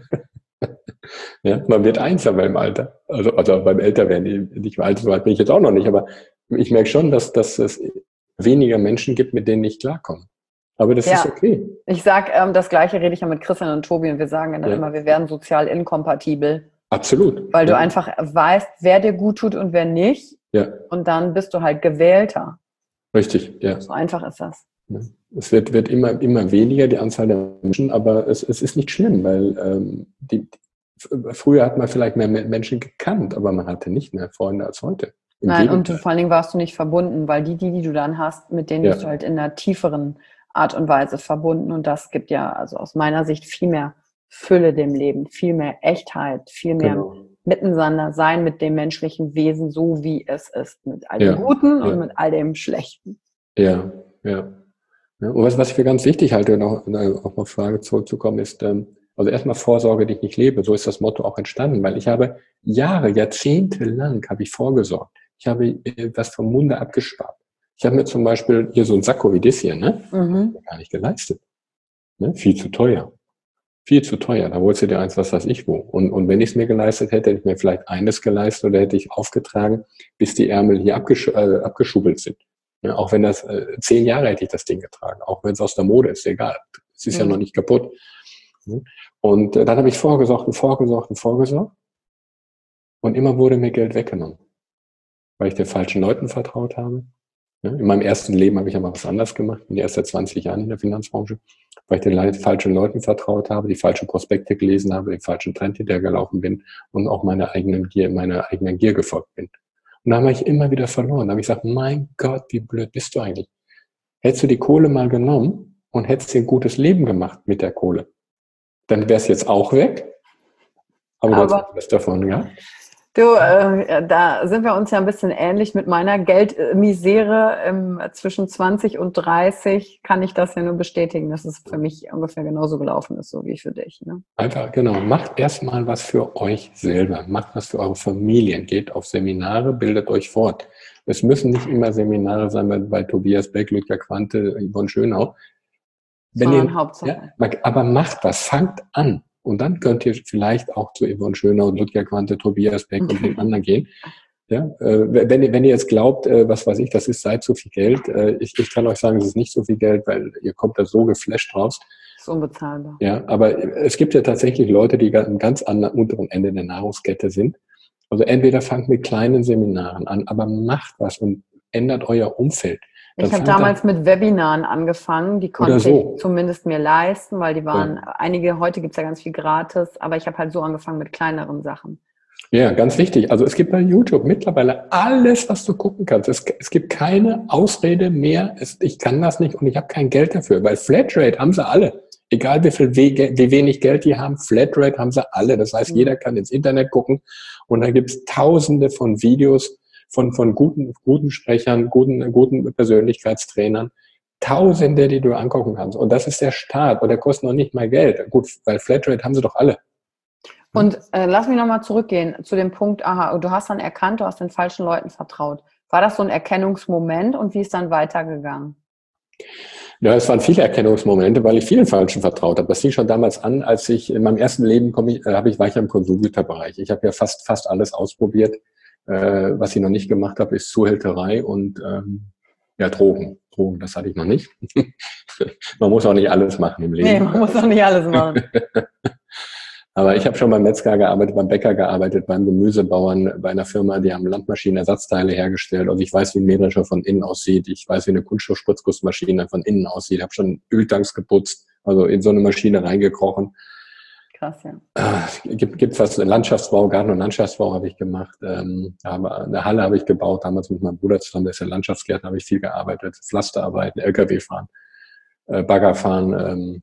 Ja, man wird einsamer im Alter. Also, also beim Älterwerden, nicht alt, so alt bin ich jetzt auch noch nicht, aber ich merke schon, dass, dass es weniger Menschen gibt, mit denen ich klarkomme. Aber das
Ja.
ist okay.
Ich sage, ähm, das Gleiche rede ich ja mit Christian und Tobi und wir sagen dann
Ja.
immer, wir werden sozial inkompatibel.
Absolut.
Weil du
ja.
einfach weißt, wer dir gut tut und wer nicht.
Ja.
Und dann bist du halt gewählter.
Richtig, ja.
So einfach ist das.
Ja. Es wird, wird immer, immer weniger, die Anzahl der Menschen, aber es, es ist nicht schlimm, weil ähm, die, früher hat man vielleicht mehr Menschen gekannt, aber man hatte nicht mehr Freunde als heute. Im
Nein,
Gegenteil.
und du, vor allen Dingen warst du nicht verbunden, weil die, die, die du dann hast, mit denen
Ja.
bist du halt in einer tieferen Art und Weise verbunden. Und das gibt ja, also aus meiner Sicht, viel mehr Fülle dem Leben, viel mehr Echtheit, viel mehr
Genau.
Miteinander sein mit dem menschlichen Wesen, so wie es ist, mit all dem
Ja.
Guten
Ja.
und mit all dem Schlechten.
Ja, ja. ja. Und was, was ich für ganz wichtig halte, noch auf eine Frage zurückzukommen, ist, ähm, also erstmal Vorsorge, die ich nicht lebe. So ist das Motto auch entstanden, weil ich habe Jahre, Jahrzehnte lang habe ich vorgesorgt. Ich habe äh, was vom Munde abgespart. Ich habe mir zum Beispiel hier so ein Sakko wie das hier, ne?
Mhm.
Gar nicht geleistet. Ne? Viel zu teuer. Viel zu teuer. Da holst du dir eins, was weiß ich wo. Und, und wenn ich es mir geleistet hätte, hätte ich mir vielleicht eines geleistet oder hätte ich aufgetragen, bis die Ärmel hier abgesch äh, abgeschubbelt sind. Ja, auch wenn das, äh, zehn Jahre hätte ich das Ding getragen. Auch wenn es aus der Mode ist, egal. Es ist
Mhm.
ja noch nicht kaputt. Und dann habe ich vorgesorgt und vorgesorgt und vorgesorgt. Und immer wurde mir Geld weggenommen, weil ich den falschen Leuten vertraut habe. In meinem ersten Leben habe ich aber was anderes gemacht, bin erst seit zwanzig Jahren in der Finanzbranche, weil ich den falschen Leuten vertraut habe, die falschen Prospekte gelesen habe, den falschen Trend hinterhergelaufen bin und auch meiner eigenen Gier, meiner eigenen Gier gefolgt bin. Und da habe ich immer wieder verloren. Da habe ich gesagt, mein Gott, wie blöd bist du eigentlich? Hättest du die Kohle mal genommen und hättest dir ein gutes Leben gemacht mit der Kohle, dann wäre es jetzt auch weg. Aber, aber du hast was davon, ja?
Du, äh, da sind wir uns ja ein bisschen ähnlich mit meiner Geldmisere. Ähm, zwischen zwanzig und dreißig kann ich das ja nur bestätigen, dass es für mich ungefähr genauso gelaufen ist, so wie für dich. Ne?
Einfach, genau. Macht erstmal was für euch selber. Macht was für eure Familien. Geht auf Seminare, bildet euch fort. Es müssen nicht immer Seminare sein bei, bei Tobias Beck, Ludger Quante, Yvonne Schönau. Wenn ihr, Hauptsache. Ja, aber macht was, fangt an. Und dann könnt ihr vielleicht auch zu Yvonne Schönau, Ludger Quante, Tobias Beck und den anderen gehen. Ja, äh, wenn, wenn ihr jetzt glaubt, äh, was weiß ich, das ist seid so viel Geld, äh, ich, ich kann euch sagen, es ist nicht so viel Geld, weil ihr kommt da so geflasht raus.
Das ist unbezahlbar.
Ja, aber es gibt ja tatsächlich Leute, die am ganz anderen unteren Ende der Nahrungskette sind. Also entweder fangt mit kleinen Seminaren an, aber macht was und ändert euer Umfeld.
Dann ich habe damals mit Webinaren angefangen, die konnte so. ich zumindest mir leisten, weil die waren, ja. einige, heute gibt es ja ganz viel gratis, aber ich habe halt so angefangen mit kleineren Sachen.
Ja, ganz wichtig. Also es gibt bei YouTube mittlerweile alles, was du gucken kannst. Es, es gibt keine Ausrede mehr, es, ich kann das nicht und ich habe kein Geld dafür, weil Flatrate haben sie alle. Egal wie viel, wie wenig Geld die haben, Flatrate haben sie alle. Das heißt, mhm. jeder kann ins Internet gucken und da gibt es tausende von Videos, von, von guten, guten Sprechern, guten, guten Persönlichkeitstrainern, Tausende, die du angucken kannst. Und das ist der Start. Und der kostet noch nicht mal Geld. Gut, weil Flatrate haben sie doch alle.
Und äh, lass mich nochmal zurückgehen zu dem Punkt, aha, du hast dann erkannt, du hast den falschen Leuten vertraut. War das so ein Erkennungsmoment und wie ist dann weitergegangen?
Ja, es waren viele Erkennungsmomente, weil ich vielen Falschen vertraut habe. Das fing schon damals an, als ich in meinem ersten Leben komme, ich, äh, habe ich, war ich ja im Konsumgüterbereich. Ich habe ja fast, fast alles ausprobiert. Äh, was ich noch nicht gemacht habe, ist Zuhälterei und ähm, ja, Drogen. Drogen, das hatte ich noch nicht. Man muss auch nicht alles machen im Leben.
Nee, man muss auch nicht alles machen.
Aber ich habe schon beim Metzger gearbeitet, beim Bäcker gearbeitet, beim Gemüsebauern, bei einer Firma, die haben Landmaschinenersatzteile hergestellt. Also ich weiß, wie ein Mähdrescher von innen aussieht. Ich weiß, wie eine Kunststoffspritzgussmaschine von innen aussieht. Ich habe schon Öltanks geputzt, also in so eine Maschine reingekrochen.
Krass, ja.
Äh, gibt, gibt was, Landschaftsbau, Garten- und Landschaftsbau habe ich gemacht. Ähm, aber eine Halle habe ich gebaut, damals mit meinem Bruder zusammen, der ist ja Landschaftsgärtner, habe ich viel gearbeitet. Pflasterarbeiten, L K W fahren, äh, Bagger fahren, ähm,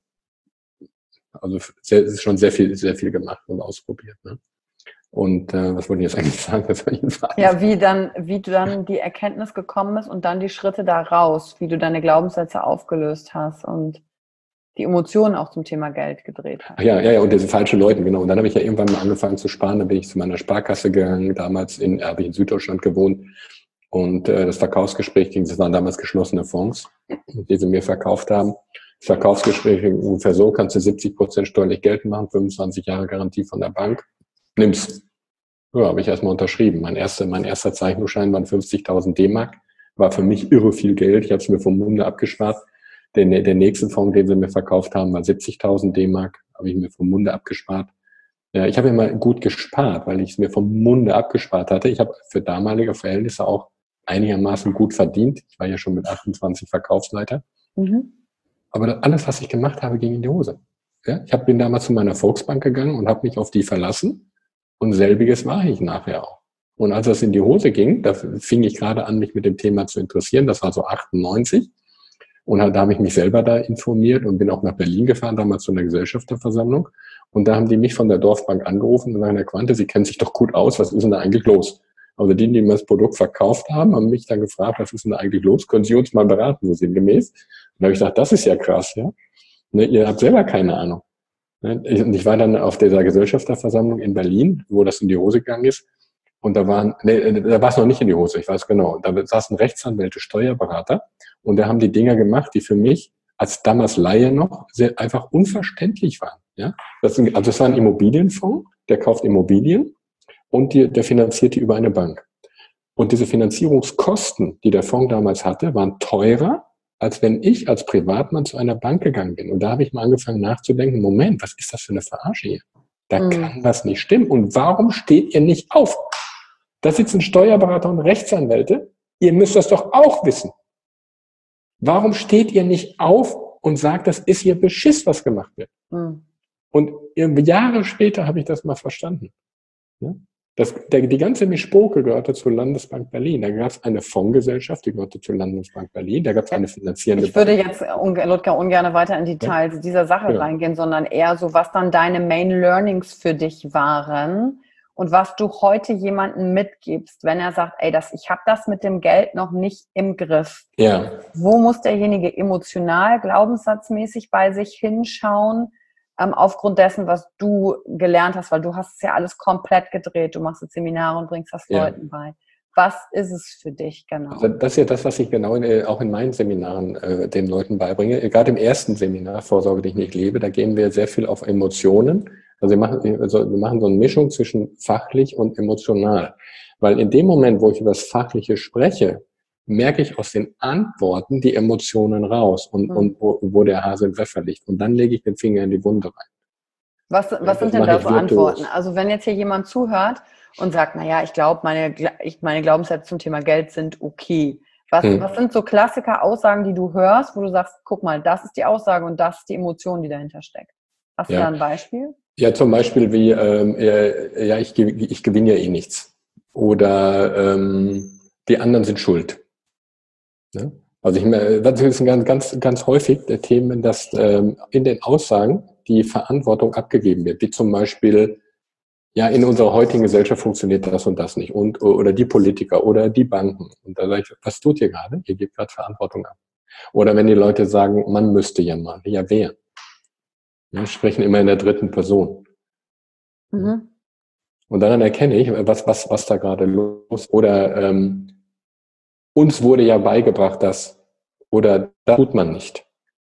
also sehr, ist schon sehr viel, sehr viel gemacht und ausprobiert. Ne? Und äh, was wollte ich jetzt eigentlich sagen? Das war jedenfalls.
Ja, wie dann, wie du dann die Erkenntnis gekommen bist und dann die Schritte da raus, wie du deine Glaubenssätze aufgelöst hast und die Emotionen auch zum Thema Geld gedreht hast.
Ach ja, ja, ja, und diese falschen Leute, genau. Und dann habe ich ja irgendwann mal angefangen zu sparen. Dann bin ich zu meiner Sparkasse gegangen. Damals in, habe ich in Süddeutschland gewohnt. Und äh, das Verkaufsgespräch ging, das waren damals geschlossene Fonds, die sie mir verkauft haben. Das Verkaufsgespräch ungefähr so, kannst du siebzig Prozent steuerlich geltend machen, fünfundzwanzig Jahre Garantie von der Bank. Nimm's. Ja, habe ich erstmal unterschrieben. Mein erster, mein erster Zeichnungsschein waren fünfzigtausend D-Mark. War für mich irre viel Geld. Ich habe es mir vom Munde abgespart. Der, der nächste Fonds, den sie mir verkauft haben, war siebzigtausend D-Mark. Habe ich mir vom Munde abgespart. Ja, ich habe immer gut gespart, weil ich es mir vom Munde abgespart hatte. Ich habe für damalige Verhältnisse auch einigermaßen gut verdient. Ich war ja schon mit achtundzwanzig Verkaufsleiter. Mhm. Aber alles, was ich gemacht habe, ging in die Hose. Ja, ich hab, bin damals zu meiner Volksbank gegangen und habe mich auf die verlassen. Und selbiges war ich nachher auch. Und als das in die Hose ging, da fing ich gerade an, mich mit dem Thema zu interessieren. Das war so achtundneunzig. Und da habe ich mich selber da informiert und bin auch nach Berlin gefahren, damals zu einer Gesellschafterversammlung. Und da haben die mich von der Dorfbank angerufen und sagen, Herr Quante, Sie kennen sich doch gut aus, was ist denn da eigentlich los? Also die, die mir das Produkt verkauft haben, haben mich dann gefragt, was ist denn da eigentlich los? Können Sie uns mal beraten, so sinngemäß? Und da habe ich gesagt, das ist ja krass, ja. Ne, ihr habt selber keine Ahnung. Ne, und ich war dann auf dieser Gesellschafterversammlung in Berlin, wo das in die Hose gegangen ist. Und da waren, nee, da war es noch nicht in die Hose, ich weiß genau. Da saßen Rechtsanwälte, Steuerberater und da haben die Dinger gemacht, die für mich als damals Laie noch sehr einfach unverständlich waren. Ja? Das, also das war ein Immobilienfonds, der kauft Immobilien und die, der finanziert die über eine Bank. Und diese Finanzierungskosten, die der Fonds damals hatte, waren teurer als wenn ich als Privatmann zu einer Bank gegangen bin. Und da habe ich mal angefangen nachzudenken, Moment, was ist das für eine Verarsche hier? Da mhm. kann was nicht stimmen. Und warum steht ihr nicht auf? Da sitzen Steuerberater und Rechtsanwälte. Ihr müsst das doch auch wissen. Warum steht ihr nicht auf und sagt, das ist hier Beschiss, was gemacht wird? Mhm. Und Jahre später habe ich das mal verstanden. Ja? Das, der, die ganze Mischpoke gehörte zur Landesbank Berlin. Da gab es eine Fondsgesellschaft, die gehörte zur Landesbank Berlin. Da gab es eine finanzierende
Ich würde Bank. jetzt, Ludger, ungern weiter in Details ja? dieser Sache ja. reingehen, sondern eher so, was dann deine Main Learnings für dich waren und was du heute jemandem mitgibst, wenn er sagt, ey, das, ich habe das mit dem Geld noch nicht im Griff.
Ja.
Wo muss derjenige emotional, glaubenssatzmäßig bei sich hinschauen, aufgrund dessen, was du gelernt hast, weil du hast es ja alles komplett gedreht, du machst jetzt Seminare und bringst das
ja.
Leuten bei. Was ist es für dich genau?
Also das ist ja das, was ich genau in, auch in meinen Seminaren äh, den Leuten beibringe. Gerade im ersten Seminar, Vorsorge, die ich nicht lebe, da gehen wir sehr viel auf Emotionen. Also wir machen, also wir machen so eine Mischung zwischen fachlich und emotional. Weil in dem Moment, wo ich über das Fachliche spreche, merke ich aus den Antworten die Emotionen raus und, mhm. und wo, wo der Hase im Pfeffer liegt. Und dann lege ich den Finger in die Wunde rein.
Was, was ja, sind denn da so Antworten? Also wenn jetzt hier jemand zuhört und sagt, naja, ich glaube, meine, ich, meine Glaubenssätze zum Thema Geld sind okay. Was, hm. was sind so Klassiker-Aussagen, die du hörst, wo du sagst, guck mal, das ist die Aussage und das ist die Emotion, die dahinter steckt? Hast ja. du da ein Beispiel?
Ja, zum Beispiel wie, ähm, äh, ja, ich, ich gewinne ja eh nichts. Oder ähm, die anderen sind schuld. Ja? Also ich, das ist ganz, ganz, ganz häufig der Themen, dass ähm, in den Aussagen die Verantwortung abgegeben wird, wie zum Beispiel, ja, in unserer heutigen Gesellschaft funktioniert das und das nicht und oder die Politiker oder die Banken. Und da sage ich, was tut ihr gerade? Ihr gebt gerade Verantwortung ab. Oder wenn die Leute sagen, man müsste ja mal. Ja, wer? Wir sprechen immer in der dritten Person. Mhm. Und daran erkenne ich, was, was, was da gerade los ist. Oder ähm, uns wurde ja beigebracht, dass, oder das tut man nicht.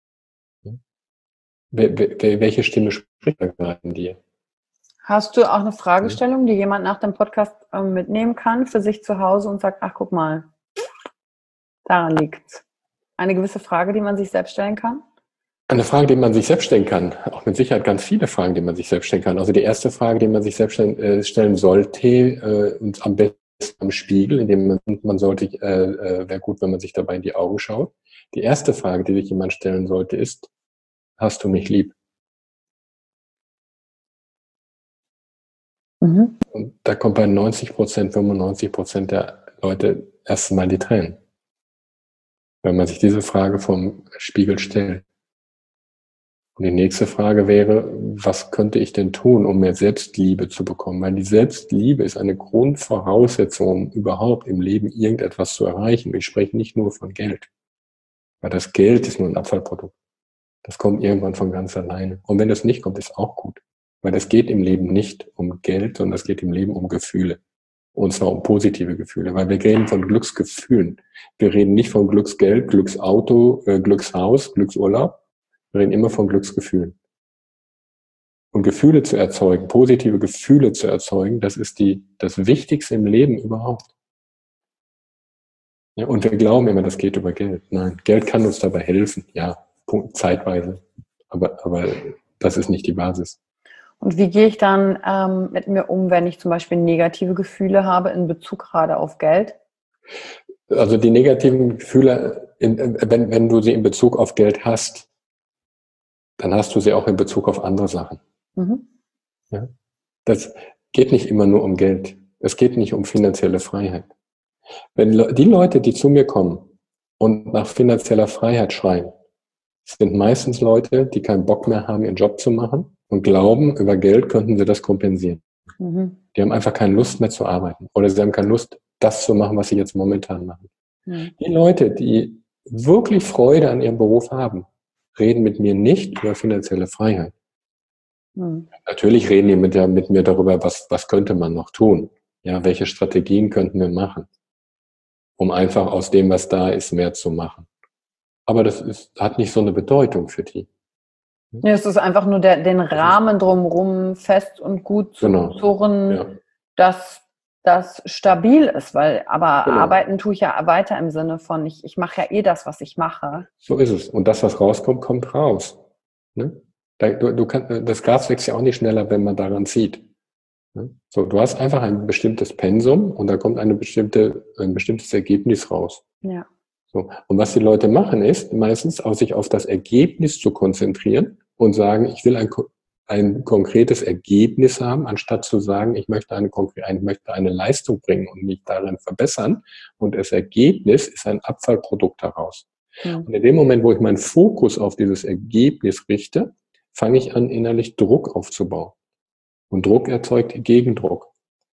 Welche Stimme spricht da gerade in dir?
Hast du auch eine Fragestellung, die jemand nach dem Podcast ähm, mitnehmen kann für sich zu Hause und sagt, ach, guck mal, daran liegt's. Eine gewisse Frage, die man sich selbst stellen kann?
Eine Frage, die man sich selbst stellen kann. Auch mit Sicherheit ganz viele Fragen, die man sich selbst stellen kann. Also die erste Frage, die man sich selbst stellen, äh, stellen sollte, äh, und am besten am Spiegel, indem man, man sollte, äh, äh, wäre gut, wenn man sich dabei in die Augen schaut. Die erste Frage, die sich jemand stellen sollte, ist, hast du mich lieb? Mhm. Und da kommt bei neunzig Prozent, fünfundneunzig Prozent der Leute erst mal die Tränen. Wenn man sich diese Frage vom Spiegel stellt. Und die nächste Frage wäre, was könnte ich denn tun, um mehr Selbstliebe zu bekommen? Weil die Selbstliebe ist eine Grundvoraussetzung, um überhaupt im Leben irgendetwas zu erreichen. Ich spreche nicht nur von Geld. Weil das Geld ist nur ein Abfallprodukt. Das kommt irgendwann von ganz alleine. Und wenn das nicht kommt, ist auch gut. Weil es geht im Leben nicht um Geld, sondern es geht im Leben um Gefühle. Und zwar um positive Gefühle. Weil wir reden von Glücksgefühlen. Wir reden nicht von Glücksgeld, Glücksauto, äh, Glückshaus, Glücksurlaub. Wir reden immer von Glücksgefühlen. Und Gefühle zu erzeugen, positive Gefühle zu erzeugen, das ist die, das Wichtigste im Leben überhaupt. Ja, und wir glauben immer, das geht über Geld. Nein, Geld kann uns dabei helfen, ja, zeitweise. Aber, aber das ist nicht die Basis.
Und wie gehe ich dann ähm, mit mir um, wenn ich zum Beispiel negative Gefühle habe in Bezug gerade auf Geld?
Also die negativen Gefühle, in, wenn, wenn du sie in Bezug auf Geld hast, dann hast du sie auch in Bezug auf andere Sachen. Mhm. Ja? Das geht nicht immer nur um Geld. Es geht nicht um finanzielle Freiheit. Wenn Le- die Leute, die zu mir kommen und nach finanzieller Freiheit schreien, sind meistens Leute, die keinen Bock mehr haben, ihren Job zu machen und glauben, über Geld könnten sie das kompensieren. Mhm. Die haben einfach keine Lust mehr zu arbeiten. Oder sie haben keine Lust, das zu machen, was sie jetzt momentan machen. Mhm. Die Leute, die wirklich Freude an ihrem Beruf haben, reden mit mir nicht über finanzielle Freiheit. Hm. Natürlich reden die mit, der, mit mir darüber, was, was könnte man noch tun? Ja, welche Strategien könnten wir machen, um einfach aus dem, was da ist, mehr zu machen. Aber das ist, hat nicht so eine Bedeutung für die.
Ja, es ist einfach nur der, den Rahmen drumherum fest und gut zu
genau.
zurren,
ja.
dass das stabil ist, weil aber
Genau.
arbeiten tue ich ja weiter im Sinne von, ich, ich mache ja eh das, was ich mache.
So ist es. Und das, was rauskommt, kommt raus. Ne? Da, du, du kann, das Gras wächst ja auch nicht schneller, wenn man daran zieht. Ne? So, du hast einfach ein bestimmtes Pensum und da kommt eine bestimmte, ein bestimmtes Ergebnis raus.
Ja.
So. Und was die Leute machen, ist meistens auch sich auf das Ergebnis zu konzentrieren und sagen, ich will ein, ein konkretes Ergebnis haben, anstatt zu sagen, ich möchte eine, ich möchte eine Leistung bringen und mich darin verbessern. Und das Ergebnis ist ein Abfallprodukt daraus. Mhm. Und in dem Moment, wo ich meinen Fokus auf dieses Ergebnis richte, fange ich an, innerlich Druck aufzubauen. Und Druck erzeugt Gegendruck.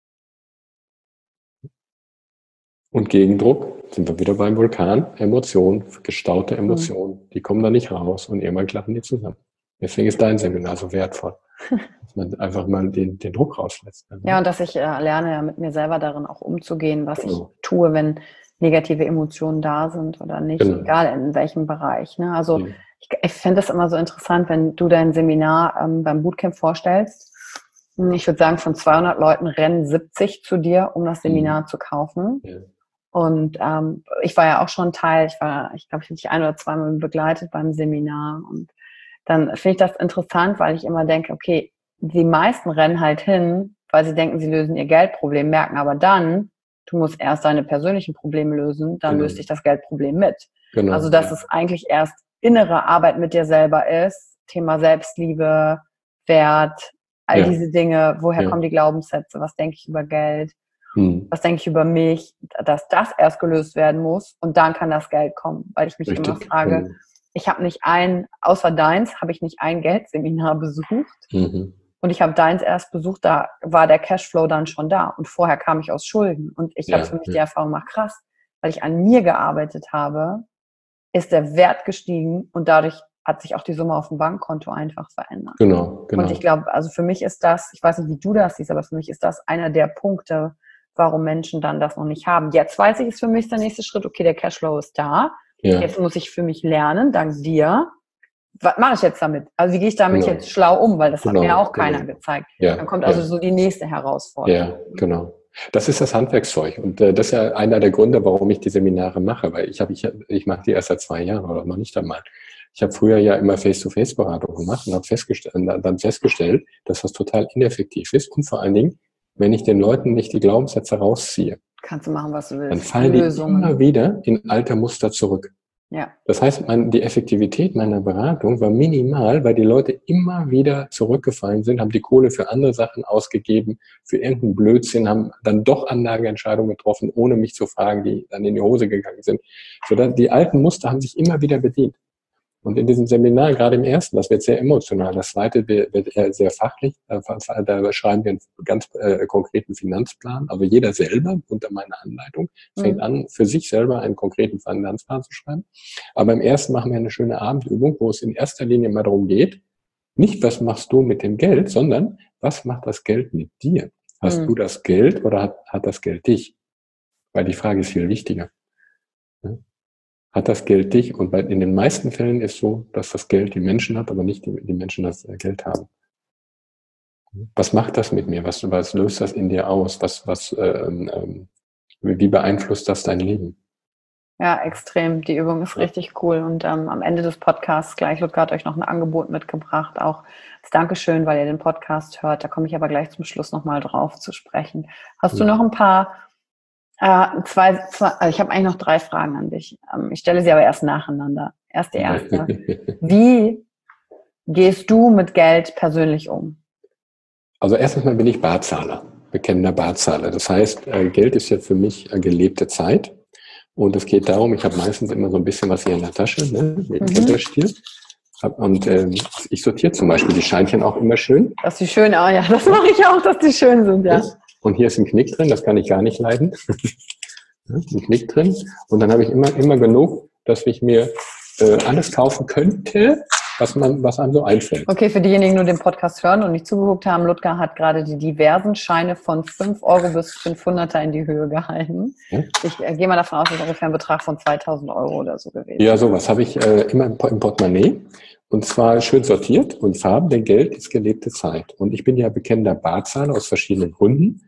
Und Gegendruck, sind wir wieder beim Vulkan, Emotionen, gestaute Emotionen, mhm. die kommen da nicht raus und irgendwann klappen die zusammen. Deswegen ist dein Seminar so wertvoll, dass man einfach mal den, den Druck rauslässt.
Ja, und dass ich äh, lerne, mit mir selber darin auch umzugehen, was genau. ich tue, wenn negative Emotionen da sind oder nicht, genau. egal in welchem Bereich. Ne? Also ja. ich, ich finde es immer so interessant, wenn du dein Seminar ähm, beim Bootcamp vorstellst. Ich würde sagen, von zweihundert Leuten rennen siebzig zu dir, um das Seminar mhm. zu kaufen. Ja. Und ähm, ich war ja auch schon Teil, ich war, ich glaube, ich habe dich ein oder zweimal begleitet beim Seminar. Und dann finde ich das interessant, weil ich immer denke, okay, die meisten rennen halt hin, weil sie denken, sie lösen ihr Geldproblem, merken aber dann, du musst erst deine persönlichen Probleme lösen, dann genau. löst dich das Geldproblem mit. Genau. Also dass ja. es eigentlich erst innere Arbeit mit dir selber ist, Thema Selbstliebe, Wert, all ja. diese Dinge, woher ja. kommen die Glaubenssätze, was denke ich über Geld, hm. was denke ich über mich, dass das erst gelöst werden muss und dann kann das Geld kommen, weil ich mich Richtig. immer frage, hm. ich habe nicht ein, außer deins, habe ich nicht ein Geldseminar besucht mhm. und ich habe deins erst besucht, da war der Cashflow dann schon da und vorher kam ich aus Schulden und ich ja, habe für mich ja. die Erfahrung gemacht, krass, weil ich an mir gearbeitet habe, ist der Wert gestiegen und dadurch hat sich auch die Summe auf dem Bankkonto einfach verändert.
Genau, genau.
Und ich glaube, also für mich ist das, ich weiß nicht, wie du das siehst, aber für mich ist das einer der Punkte, warum Menschen dann das noch nicht haben. Jetzt weiß ich, ist für mich der nächste Schritt, okay, der Cashflow ist da. Ja. Jetzt muss ich für mich lernen, dank dir. Was mache ich jetzt damit? Also wie gehe ich damit genau. jetzt schlau um? Weil das genau, hat mir auch keiner genau. gezeigt. Ja. Dann kommt also ja. so die nächste Herausforderung.
Ja, genau. Das ist das Handwerkszeug. Und äh, das ist ja einer der Gründe, warum ich die Seminare mache. Weil ich habe, ich, ich mache die erst seit zwei Jahren oder noch nicht einmal. Ich habe früher ja immer Face-to-Face-Beratung gemacht und habe festgestellt, dann festgestellt, dass das total ineffektiv ist. Und vor allen Dingen, wenn ich den Leuten nicht die Glaubenssätze rausziehe,
kannst du machen, was du willst.
Dann fallen die immer wieder in alte Muster zurück.
Ja.
Das heißt, mein, die Effektivität meiner Beratung war minimal, weil die Leute immer wieder zurückgefallen sind, haben die Kohle für andere Sachen ausgegeben, für irgendeinen Blödsinn, haben dann doch Anlageentscheidungen getroffen, ohne mich zu fragen, die dann in die Hose gegangen sind. Sodass die alten Muster haben sich immer wieder bedient. Und in diesem Seminar, gerade im ersten, das wird sehr emotional. Das zweite wird sehr fachlich. Da schreiben wir einen ganz äh, konkreten Finanzplan. Aber jeder selber unter meiner Anleitung fängt mhm. an, für sich selber einen konkreten Finanzplan zu schreiben. Aber im ersten machen wir eine schöne Abendübung, wo es in erster Linie mal darum geht, nicht, was machst du mit dem Geld, sondern was macht das Geld mit dir? Hast mhm. du das Geld oder hat, hat das Geld dich? Weil die Frage ist viel wichtiger. Ja? Hat das Geld dich? Und bei, in den meisten Fällen ist so, dass das Geld die Menschen hat, aber nicht die, die Menschen das Geld haben. Was macht das mit mir? Was, was löst das in dir aus? Was, was, ähm, ähm, wie beeinflusst das dein Leben?
Ja, extrem. Die Übung ist ja. richtig cool. Und ähm, am Ende des Podcasts gleich, Ludger hat euch noch ein Angebot mitgebracht, auch als Dankeschön, weil ihr den Podcast hört. Da komme ich aber gleich zum Schluss nochmal drauf zu sprechen. Hast ja. du noch ein paar Äh, zwei, zwei, also ich habe eigentlich noch drei Fragen an dich. Ähm, ich stelle sie aber erst nacheinander. Erst die erste. Wie gehst du mit Geld persönlich um?
Also erstens mal bin ich Barzahler, bekennender Barzahler. Das heißt, äh, Geld ist ja für mich äh, gelebte Zeit. Und es geht darum, ich habe meistens immer so ein bisschen was hier in der Tasche, ne, mit dem mhm. Geldbeutel. Und äh, ich sortiere zum Beispiel die Scheinchen auch immer schön.
Dass die schön, ah ja, das mache ich auch, dass die schön sind, ja.
Und hier ist ein Knick drin, das kann ich gar nicht leiden. Ein Knick drin. Und dann habe ich immer, immer genug, dass ich mir äh, alles kaufen könnte, was man, was einem so einfällt.
Okay, für diejenigen, die nur den Podcast hören und nicht zugeguckt haben, Ludger hat gerade die diversen Scheine von fünf Euro bis fünfhunderter in die Höhe gehalten. Ja? Ich äh, gehe mal davon aus, dass es ungefähr ein Betrag von zweitausend Euro oder so gewesen ist.
Ja, sowas habe ich äh, immer im, im Portemonnaie. Und zwar schön sortiert und Farben, denn Geld ist gelebte Zeit. Und ich bin ja bekennender Barzahler aus verschiedenen Gründen.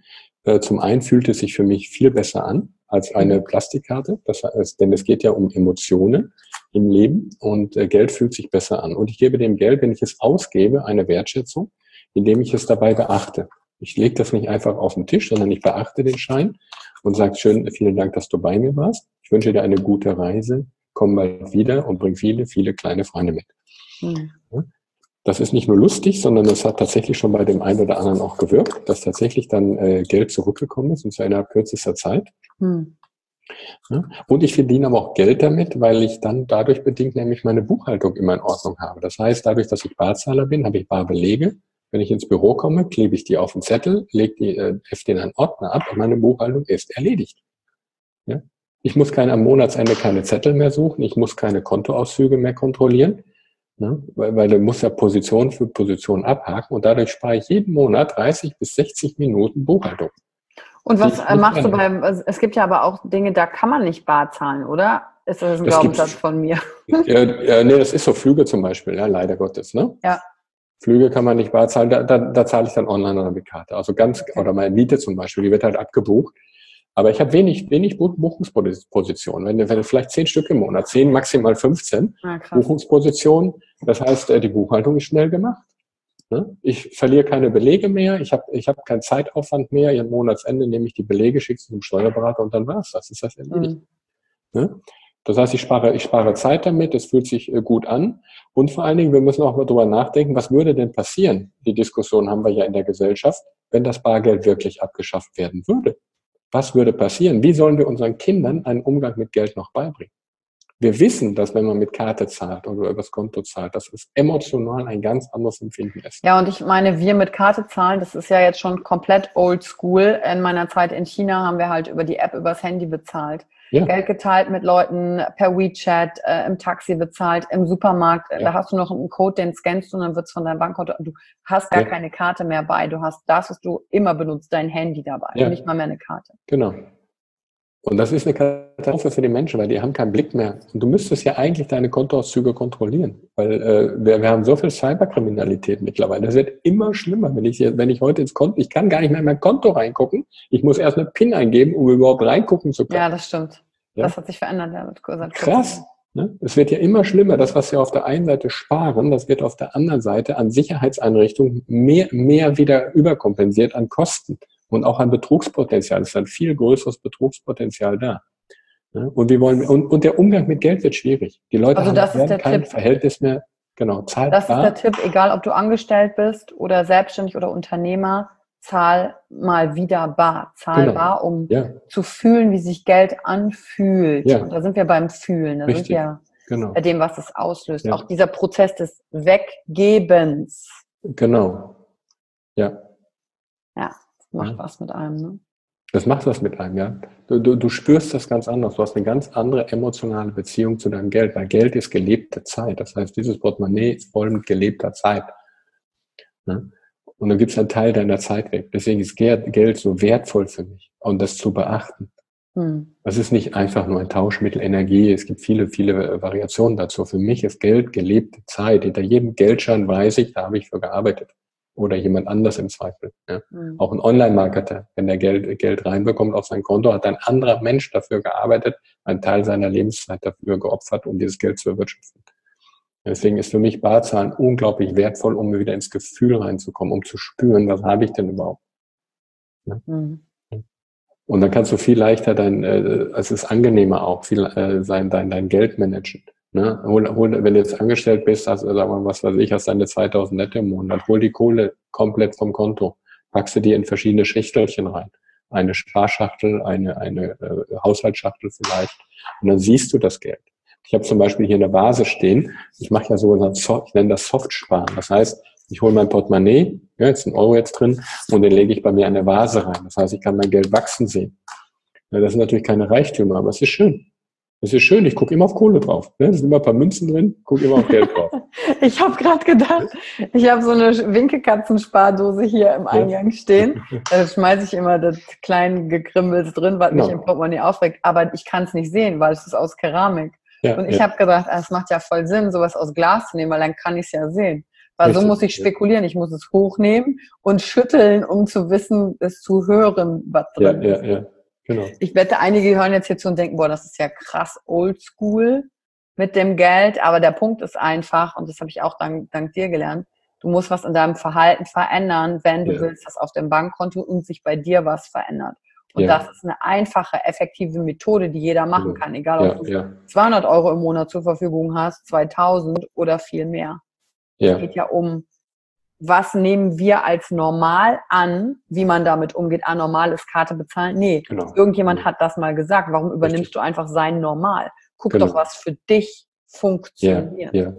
Äh, zum einen fühlt es sich für mich viel besser an als eine Plastikkarte, das heißt, denn es geht ja um Emotionen im Leben und äh, Geld fühlt sich besser an. Und ich gebe dem Geld, wenn ich es ausgebe, eine Wertschätzung, indem ich es dabei beachte. Ich lege das nicht einfach auf den Tisch, sondern ich beachte den Schein und sage schön, vielen Dank, dass du bei mir warst. Ich wünsche dir eine gute Reise, komm bald wieder und bring viele, viele kleine Freunde mit. Mhm. Das ist nicht nur lustig, sondern das hat tatsächlich schon bei dem einen oder anderen auch gewirkt, dass tatsächlich dann äh, Geld zurückgekommen ist, und zwar innerhalb kürzester Zeit. Mhm. Ja, und ich verdiene aber auch Geld damit, weil ich dann dadurch bedingt nämlich meine Buchhaltung immer in Ordnung habe. Das heißt, dadurch, dass ich Barzahler bin, habe ich Barbelege. Wenn ich ins Büro komme, klebe ich die auf den Zettel, lege die, äh, hefte in einen Ordner ab und meine Buchhaltung ist erledigt. Ja? Ich muss keine, am Monatsende keine Zettel mehr suchen, ich muss keine Kontoauszüge mehr kontrollieren, ne? weil, weil du musst ja Position für Position abhaken und dadurch spare ich jeden Monat dreißig bis sechzig Minuten Buchhaltung.
Und was äh, machst du beim, also es gibt ja aber auch Dinge, da kann man nicht bar zahlen, oder? Ist das ein das Glaubenssatz von mir?
Ja, ja, nee, das ist so Flüge zum Beispiel, ja, leider Gottes, ne?
Ja.
Flüge kann man nicht bar zahlen, da, da, da zahle ich dann online oder mit Karte. Also ganz, okay. Oder meine Miete zum Beispiel, die wird halt abgebucht. Aber ich habe wenig, wenig Buchungspositionen. Wenn, wenn vielleicht zehn Stück im Monat, zehn, maximal fünfzehn ja, Buchungspositionen. Das heißt, die Buchhaltung ist schnell gemacht. Ich verliere keine Belege mehr, ich habe ich hab keinen Zeitaufwand mehr. Am Monatsende nehme ich die Belege, schicke sie zum Steuerberater und dann war's das. Ist das erledigt. Mhm. Das heißt, ich spare, ich spare Zeit damit, es fühlt sich gut an. Und vor allen Dingen, wir müssen auch mal drüber nachdenken, was würde denn passieren? Die Diskussion haben wir ja in der Gesellschaft, wenn das Bargeld wirklich abgeschafft werden würde. Was würde passieren? Wie sollen wir unseren Kindern einen Umgang mit Geld noch beibringen? Wir wissen, dass wenn man mit Karte zahlt oder über das Konto zahlt, dass es emotional ein ganz anderes Empfinden ist.
Ja, und ich meine, wir mit Karte zahlen, das ist ja jetzt schon komplett old school. In meiner Zeit in China haben wir halt über die App, übers Handy bezahlt. Ja. Geld geteilt mit Leuten per WeChat, äh, im Taxi bezahlt, im Supermarkt. Ja. Da hast du noch einen Code, den scannst du und dann wird's von deinem Bankkonto. Du hast gar ja. keine Karte mehr bei. Du hast das, was du immer benutzt, dein Handy dabei. Ja. Nicht mal mehr eine Karte.
Genau. Und das ist eine Katastrophe für die Menschen, weil die haben keinen Blick mehr. Und du müsstest ja eigentlich deine Kontoauszüge kontrollieren. Weil äh, wir, wir haben so viel Cyberkriminalität mittlerweile. Das wird immer schlimmer. Wenn ich, wenn ich heute ins Konto, ich kann gar nicht mehr in mein Konto reingucken. Ich muss erst eine PIN eingeben, um überhaupt reingucken zu können.
Ja, das stimmt. Ja? Das hat sich verändert. Ja, mit Kursat.
Krass. Ne? Es wird ja immer schlimmer. Das, was wir auf der einen Seite sparen, das wird auf der anderen Seite an Sicherheitseinrichtungen mehr, mehr wieder überkompensiert an Kosten. Und auch an Betrugspotenzial. Es ist ein viel größeres Betrugspotenzial da. Und wir wollen, und, und der Umgang mit Geld wird schwierig. Die Leute
also das
haben
ist der
kein
Tipp.
Verhältnis mehr, genau, zahlt
Das ist der Tipp, egal ob du angestellt bist oder selbstständig oder Unternehmer, zahl mal wieder bar. Zahl
genau.
bar, um
ja.
zu fühlen, wie sich Geld anfühlt.
Ja.
Und da sind wir beim Fühlen. Da
Richtig.
sind wir
genau.
bei dem, was es auslöst.
Ja.
Auch dieser Prozess des Weggebens.
Genau. Ja.
Ja. Macht was mit einem, ne?
Das macht was mit einem, ja. Du, du, du spürst das ganz anders. Du hast eine ganz andere emotionale Beziehung zu deinem Geld, weil Geld ist gelebte Zeit. Das heißt, dieses Portemonnaie ist voll mit gelebter Zeit. Ne? Und dann gibt es einen Teil deiner Zeit weg. Deswegen ist Geld so wertvoll für mich. Und das zu beachten. Hm. Das ist nicht einfach nur ein Tauschmittel, Energie. Es gibt viele, viele Variationen dazu. Für mich ist Geld gelebte Zeit. Hinter jedem Geldschein weiß ich, da habe ich für gearbeitet. Oder jemand anders im Zweifel. Ja. Mhm. Auch ein Online-Marketer, wenn der Geld, Geld reinbekommt auf sein Konto, hat ein anderer Mensch dafür gearbeitet, einen Teil seiner Lebenszeit dafür geopfert, um dieses Geld zu erwirtschaften. Deswegen ist für mich Barzahlen unglaublich wertvoll, um wieder ins Gefühl reinzukommen, um zu spüren, was habe ich denn überhaupt. Ja. Mhm. Und dann kannst du viel leichter dein, äh, es ist angenehmer auch, viel äh, sein, dein, dein Geld managen. Ne? Hol, hol, wenn du jetzt angestellt bist, hast, sagen wir mal, was weiß ich, hast deine zweitausend netto im Monat, hol die Kohle komplett vom Konto, packst du die in verschiedene Schachtelchen rein. Eine Sparschachtel, eine, eine äh, Haushaltsschachtel vielleicht. Und dann siehst du das Geld. Ich habe zum Beispiel hier eine Vase stehen. Ich mache ja so, ich nenne das Softsparen. Das heißt, ich hole mein Portemonnaie, ja, jetzt ein Euro jetzt drin, und den lege ich bei mir in eine Vase rein. Das heißt, ich kann mein Geld wachsen sehen. Ja, das sind natürlich keine Reichtümer, aber es ist schön. Es ist schön, ich gucke immer auf Kohle drauf. Ne? Da sind immer ein paar Münzen drin, gucke immer auf Geld drauf.
Ich habe gerade gedacht, ich habe so eine Winkelkatzenspardose hier im Eingang ja. stehen. Da schmeiße ich immer das kleine Gekrimmels drin, was genau. mich im Portemonnaie aufregt. Aber ich kann es nicht sehen, weil es ist aus Keramik. Ja, und ich ja. habe gedacht, es macht ja voll Sinn, sowas aus Glas zu nehmen, weil dann kann ich es ja sehen. Weil
Richtig.
so muss ich spekulieren. Ich muss es hochnehmen und schütteln, um zu wissen, es zu hören, was
Ja,
drin
ja,
ist.
ja, genau.
Ich wette, einige hören jetzt hier zu und denken, boah, das ist ja krass oldschool mit dem Geld. Aber der Punkt ist einfach, und das habe ich auch dank, dank dir gelernt, du musst was in deinem Verhalten verändern, wenn du
Ja.
willst, dass auf dem Bankkonto und sich bei dir was verändert. Und
Ja.
das ist eine einfache, effektive Methode, die jeder machen
Genau.
kann, egal
Ja,
ob du
ja,
zweihundert Euro im Monat zur Verfügung hast, zweitausend oder viel mehr. Es
ja,
geht ja um, was nehmen wir als normal an, wie man damit umgeht. Ah, normal ist Karte bezahlen. Nee,
genau.
irgendjemand
Ja.
hat das mal gesagt. Warum übernimmst
Richtig.
du einfach sein Normal? Guck
Genau.
doch, was für dich
Ja,
funktioniert.
ja,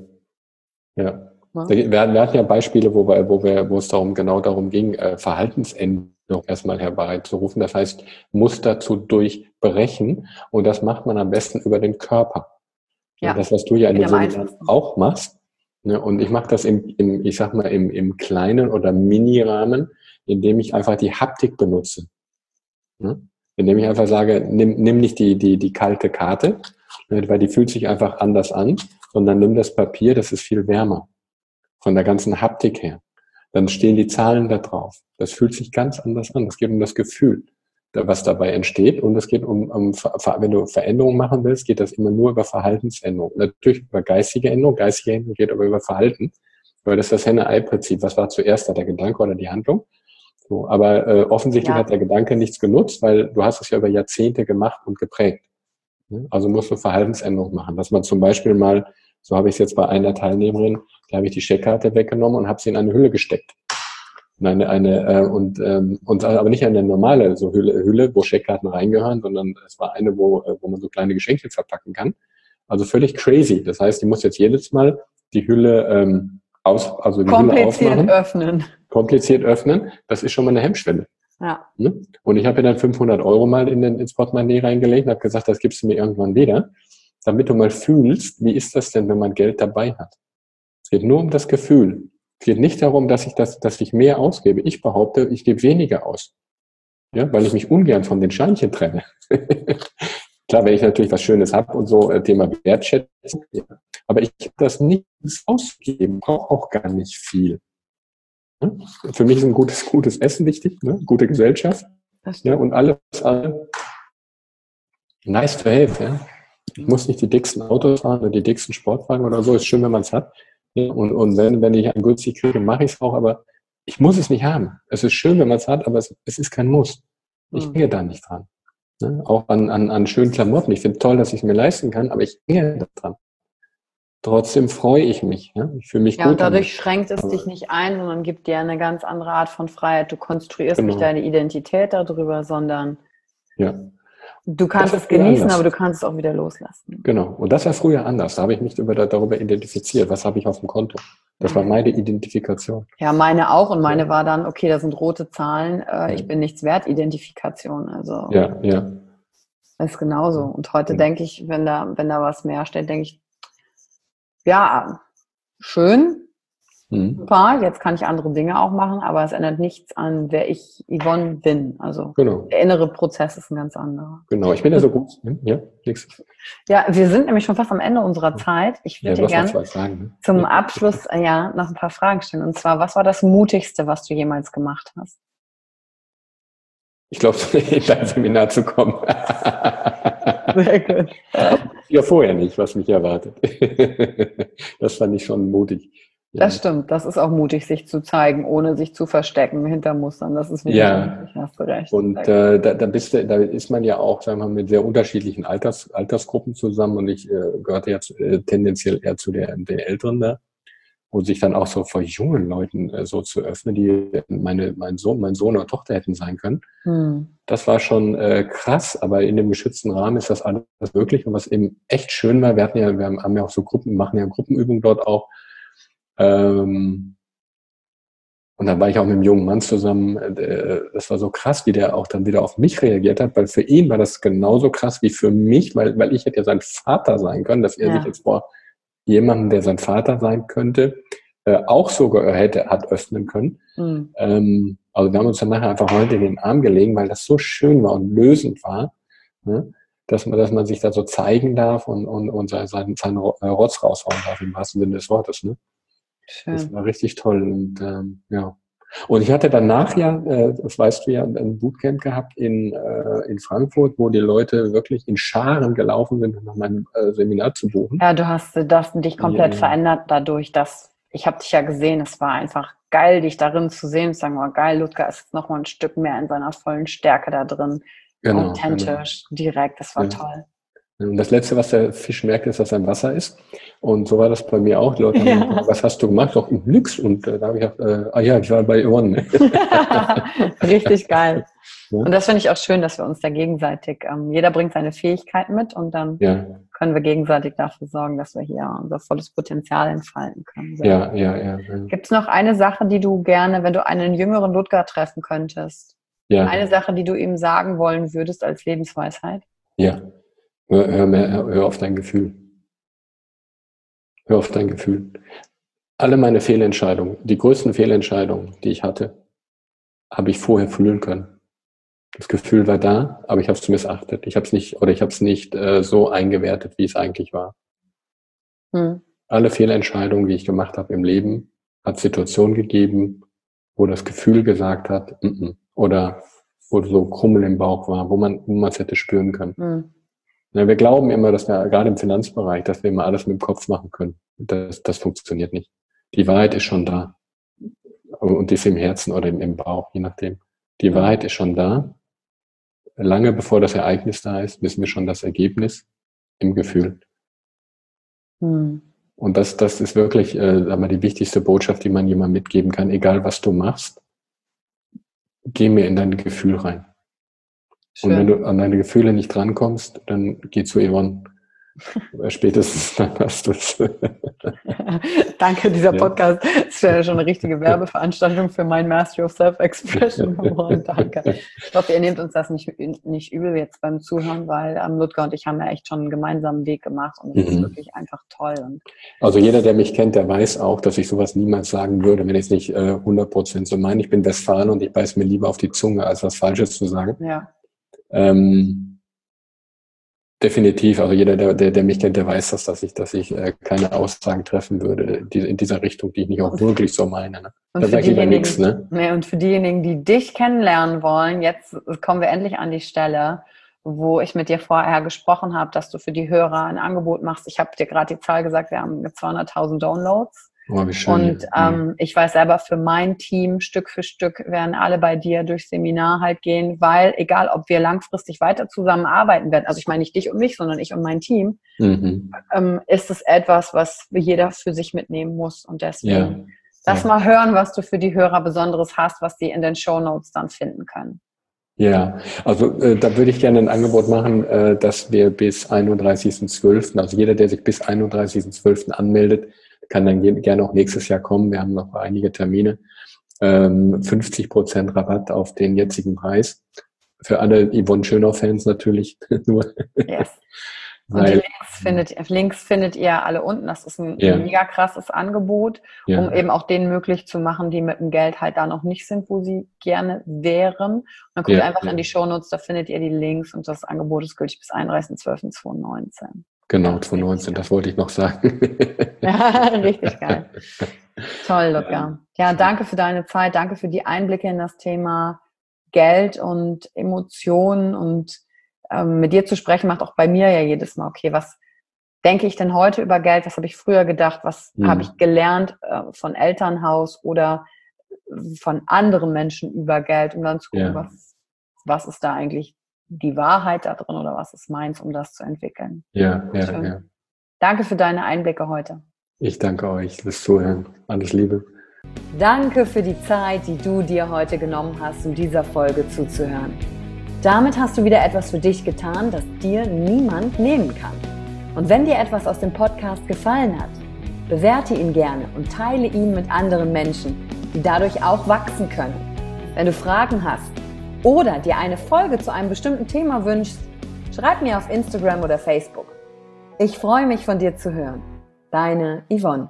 ja.
Ne?
Wir, wir hatten ja Beispiele, wo, wir, wo, wir, wo es darum, genau darum ging, äh, Verhaltensänderung erstmal herbeizurufen. Das heißt, Muster zu durchbrechen. Und das macht man am besten über den Körper.
Ja,
Das, was du ja in
geht
den
am
Seminaren
einfachsten.
auch machst. Ne? Und ich mache das im, im, ich sag mal, im, im kleinen oder Mini-Rahmen, indem ich einfach die Haptik benutze. Ne? Indem ich einfach sage, nimm, nimm nicht die, die, die kalte Karte, ne? Weil die fühlt sich einfach anders an, sondern nimm das Papier, das ist viel wärmer. Von der ganzen Haptik her. Dann stehen die Zahlen da drauf. Das fühlt sich ganz anders an. Es geht um das Gefühl, was dabei entsteht. Und es geht um, um, wenn du Veränderungen machen willst, geht das immer nur über Verhaltensänderung. Natürlich über geistige Änderung. Geistige Änderung geht aber über Verhalten. Weil das ist das Henne-Ei-Prinzip. Was war zuerst da, der Gedanke oder die Handlung? So, aber äh, offensichtlich
Ja.
hat der Gedanke nichts genutzt, weil du hast es ja über Jahrzehnte gemacht und geprägt. Also musst du Verhaltensänderung machen. Dass man zum Beispiel mal, so habe ich es jetzt bei einer Teilnehmerin, da habe ich die Scheckkarte weggenommen und habe sie in eine Hülle gesteckt. Und eine, eine äh, und ähm, und aber nicht eine normale so Hülle, Hülle, wo Scheckkarten reingehören, sondern es war eine, wo äh, wo man so kleine Geschenke verpacken kann. Also völlig crazy. Das heißt, die muss jetzt jedes Mal die Hülle ähm, aus, also die Hülle
Kompliziert
aufmachen,
öffnen.
kompliziert öffnen. Das ist schon mal eine Hemmschwelle.
Ja.
Ne? Und ich habe ihr dann fünfhundert Euro mal in den, ins Portemonnaie reingelegt und habe gesagt, das gibst du mir irgendwann wieder, damit du mal fühlst, wie ist das denn, wenn man Geld dabei hat. Es geht nur um das Gefühl. Es geht nicht darum, dass ich, das, dass ich mehr ausgebe. Ich behaupte, ich gebe weniger aus. Ja, weil ich mich ungern von den Scheinchen trenne. Klar, wenn ich natürlich was Schönes habe und so, Thema Wertschätzung. Ja. Aber ich habe das nicht ausgegeben, brauche auch gar nicht viel. Für mich ist ein gutes, gutes Essen wichtig, ne? Gute Gesellschaft. Ja, und alles, alles nice to have. Ja? Ich muss nicht die dicksten Autos fahren oder die dicksten Sportwagen oder so. Ist schön, wenn man es hat. Ja, und, und wenn, wenn ich einen günstig kriege, mache ich es auch. Aber ich muss es nicht haben. Es ist schön, wenn man es hat, aber es, es ist kein Muss. Ich hänge da nicht dran. Ne? Auch an, an, an schönen Klamotten. Ich finde toll, dass ich es mir leisten kann, aber ich hänge da dran. Trotzdem freue ich mich. Ja? Ich fühle mich
Ja,
gut.
und dadurch
damit.
schränkt es
aber
dich nicht ein, sondern gibt dir eine ganz andere Art von Freiheit. Du konstruierst
genau.
nicht deine Identität darüber, sondern
ja.
du kannst es genießen, aber du kannst es auch wieder loslassen.
Genau. Und das war früher anders. Da habe ich mich über, darüber identifiziert. Was habe ich auf dem Konto? Das war meine Identifikation.
Ja, meine auch. Und meine
ja.
war dann, okay, da sind rote Zahlen. Äh,
ja.
Ich bin nichts wert. Identifikation. Also
ja, ja.
Das ist genauso. Und heute
ja.
denke ich, wenn da, wenn da was mehr steht, denke ich, ja, schön,
mhm.
super, jetzt kann ich andere Dinge auch machen, aber es ändert nichts an, wer ich Yvonne bin. Also
genau.
der innere Prozess ist ein ganz anderer.
Genau, ich bin ja so gut. Ja, nix.
Ja, wir sind nämlich schon fast am Ende unserer Zeit. Ich würde
ja,
dir gerne
zwei Fragen, ne?
zum
ja.
Abschluss ja noch ein paar Fragen stellen. Und zwar, was war das Mutigste, was du jemals gemacht hast?
Ich glaube, in dein Seminar zu kommen.
Sehr gut.
Ja, vorher nicht, was mich erwartet. Das fand ich schon mutig. Ja.
Das stimmt, das ist auch mutig, sich zu zeigen, ohne sich zu verstecken hinter Mustern. Das ist wirklich
ja.
mutig, hast du recht.
Und äh, da, da, bist du, da ist man ja auch, sagen wir mal, mit sehr unterschiedlichen Alters, Altersgruppen zusammen. Und ich äh, gehörte jetzt äh, tendenziell eher zu der, der Älteren da. Und sich dann auch so vor jungen Leuten äh, so zu öffnen, die meine, mein Sohn, mein Sohn oder Tochter hätten sein können. Hm. Das war schon äh, krass, aber in dem geschützten Rahmen ist das alles möglich. Und was eben echt schön war, wir hatten ja, wir haben ja auch so Gruppen, machen ja Gruppenübungen dort auch. Ähm, und dann war ich auch mit einem jungen Mann zusammen. Äh, das war so krass, wie der auch dann wieder auf mich reagiert hat, weil für ihn war das genauso krass wie für mich, weil, weil ich hätte ja sein Vater sein können, dass er ja. sich jetzt vor jemanden, der sein Vater sein könnte, äh, auch sogar hätte, hat öffnen können. Mhm. Ähm, also wir haben uns dann nachher einfach heute in den Arm gelegen, weil das so schön war und lösend war, ne? dass man, dass man sich da so zeigen darf und, und, und seinen, seinen Rotz raushauen darf, im wahrsten Sinne des Wortes. Ne?
Schön.
Das war richtig toll. Und ähm, ja. Und ich hatte danach ja, äh, das weißt du ja, ein Bootcamp gehabt in, äh, in Frankfurt, wo die Leute wirklich in Scharen gelaufen sind, um nach meinem äh, Seminar zu buchen.
Ja, du hast das dich komplett
Ja.
verändert dadurch, dass ich habe dich ja gesehen. Es war einfach geil, dich darin zu sehen. Sagen wir, geil, Ludger ist jetzt noch mal ein Stück mehr in seiner vollen Stärke da drin.
Genau,
authentisch, genau. Direkt. Das war ja. toll.
Und das Letzte, was der Fisch merkt, ist, dass er im Wasser ist. Und so war das bei mir auch. Die Leute haben ja. gesagt, was hast du gemacht? Doch, nix. Und äh, da habe ich gedacht, äh, ah ja, ich war bei Yvonne.
Richtig geil. Ja. Und das finde ich auch schön, dass wir uns da gegenseitig, ähm, jeder bringt seine Fähigkeiten mit und dann ja. können wir gegenseitig dafür sorgen, dass wir hier unser volles Potenzial entfalten können. So.
Ja, ja, ja, ja.
Gibt es noch eine Sache, die du gerne, wenn du einen jüngeren Ludger treffen könntest, ja. eine Sache, die du ihm sagen wollen würdest als Lebensweisheit?
Ja. Hör, hör, mehr, hör auf dein Gefühl. Hör auf dein Gefühl. Alle meine Fehlentscheidungen, die größten Fehlentscheidungen, die ich hatte, habe ich vorher fühlen können. Das Gefühl war da, aber ich habe es missachtet. Ich habe es nicht, oder ich habe es nicht äh, so eingewertet, wie es eigentlich war. Hm. Alle Fehlentscheidungen, die ich gemacht habe im Leben, hat Situationen gegeben, wo das Gefühl gesagt hat, n-n, oder wo so Krummel im Bauch war, wo man wo man es hätte spüren können. Hm. Ja, wir glauben immer, dass wir, gerade im Finanzbereich, dass wir immer alles mit dem Kopf machen können. Das, das funktioniert nicht. Die Wahrheit ist schon da. Und die ist im Herzen oder im, im Bauch, je nachdem. Die mhm. Wahrheit ist schon da. Lange bevor das Ereignis da ist, wissen wir schon das Ergebnis im Gefühl. Mhm. Und das, das ist wirklich äh, aber die wichtigste Botschaft, die man jemandem mitgeben kann, egal was du machst. Geh mir in dein Gefühl rein. Schön. Und wenn du an deine Gefühle nicht drankommst, dann geh zu Yvonne. Spätestens dann hast du es.
Danke, dieser Podcast ist ja schon eine richtige Werbeveranstaltung für mein Mastery of Self-Expression. Danke. Ich hoffe, ihr nehmt uns das nicht, nicht übel jetzt beim Zuhören, weil ähm, Ludger und ich haben ja echt schon einen gemeinsamen Weg gemacht und es mhm. ist wirklich einfach toll. Und
also jeder, der mich kennt, der weiß auch, dass ich sowas niemals sagen würde, wenn ich es nicht äh, hundert Prozent so meine. Ich bin Westfalen und ich beiß mir lieber auf die Zunge, als was Falsches zu sagen.
Ja.
Ähm, definitiv, also jeder, der, der, der mich kennt, der weiß das, dass ich, dass ich äh, keine Aussagen treffen würde, die, in dieser Richtung, die ich nicht auch wirklich so meine. Ne?
Da sage ich lieber nichts, ne? Nee, und für diejenigen, die dich kennenlernen wollen, jetzt kommen wir endlich an die Stelle, wo ich mit dir vorher gesprochen habe, dass du für die Hörer ein Angebot machst. Ich habe dir gerade die Zahl gesagt, wir haben zweihunderttausend Downloads.
Oh, wie schön.
Und ähm, ich weiß selber, für mein Team Stück für Stück werden alle bei dir durchs Seminar halt gehen, weil egal, ob wir langfristig weiter zusammenarbeiten werden, also ich meine nicht dich und mich, sondern ich und mein Team, mhm. ähm, ist es etwas, was jeder für sich mitnehmen muss. Und deswegen ja. lass ja. mal hören, was du für die Hörer Besonderes hast, was sie in den Shownotes dann finden können.
Ja, also äh, da würde ich gerne ein Angebot machen, äh, dass wir bis einunddreißigsten zwölften, also jeder, der sich bis einunddreißigsten zwölften anmeldet, kann dann gerne auch nächstes Jahr kommen. Wir haben noch einige Termine. Ähm, fünfzig Prozent Rabatt auf den jetzigen Preis. Für alle Yvonne Schönau-Fans natürlich. Nur.
Yes. Und Weil, die Links findet, Links findet ihr alle unten. Das ist ein ja. mega krasses Angebot, ja. um eben auch denen möglich zu machen, die mit dem Geld halt da noch nicht sind, wo sie gerne wären. Und dann guckt ja, einfach ja. in die Shownotes, da findet ihr die Links und das Angebot ist gültig bis einunddreißigsten zwölften zweitausendneunzehn.
Genau, zweitausendneunzehn, das wollte ich noch sagen.
Ja, richtig geil. Toll, Ludger. Ja, danke für deine Zeit, danke für die Einblicke in das Thema Geld und Emotionen und ähm, mit dir zu sprechen macht auch bei mir ja jedes Mal, okay, was denke ich denn heute über Geld, was habe ich früher gedacht, was mhm. habe ich gelernt äh, von Elternhaus oder von anderen Menschen über Geld, um dann zu gucken, ja. was, was ist da eigentlich die Wahrheit da drin oder was ist meins, um das zu entwickeln.
Ja, ja, Schön. ja.
Danke für deine Einblicke heute.
Ich danke euch fürs Zuhören. Alles Liebe.
Danke für die Zeit, die du dir heute genommen hast, um dieser Folge zuzuhören. Damit hast du wieder etwas für dich getan, das dir niemand nehmen kann. Und wenn dir etwas aus dem Podcast gefallen hat, bewerte ihn gerne und teile ihn mit anderen Menschen, die dadurch auch wachsen können. Wenn du Fragen hast oder dir eine Folge zu einem bestimmten Thema wünschst, schreib mir auf Instagram oder Facebook. Ich freue mich, von dir zu hören. Deine Yvonne.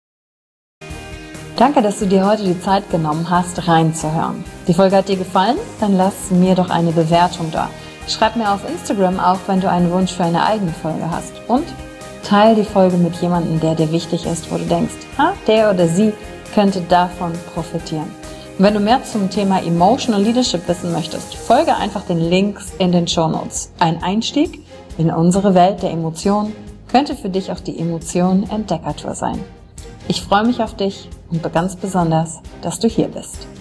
Danke, dass du dir heute die Zeit genommen hast, reinzuhören. Die Folge hat dir gefallen? Dann lass mir doch eine Bewertung da. Schreib mir auf Instagram auch, wenn du einen Wunsch für eine eigene Folge hast. Und teil die Folge mit jemandem, der dir wichtig ist, wo du denkst, ha, der oder sie könnte davon profitieren. Und wenn du mehr zum Thema Emotional Leadership wissen möchtest, folge einfach den Links in den Shownotes. Ein Einstieg in unsere Welt der Emotionen könnte für dich auch die Emotionen Entdeckertour sein. Ich freue mich auf dich und ganz besonders, dass du hier bist.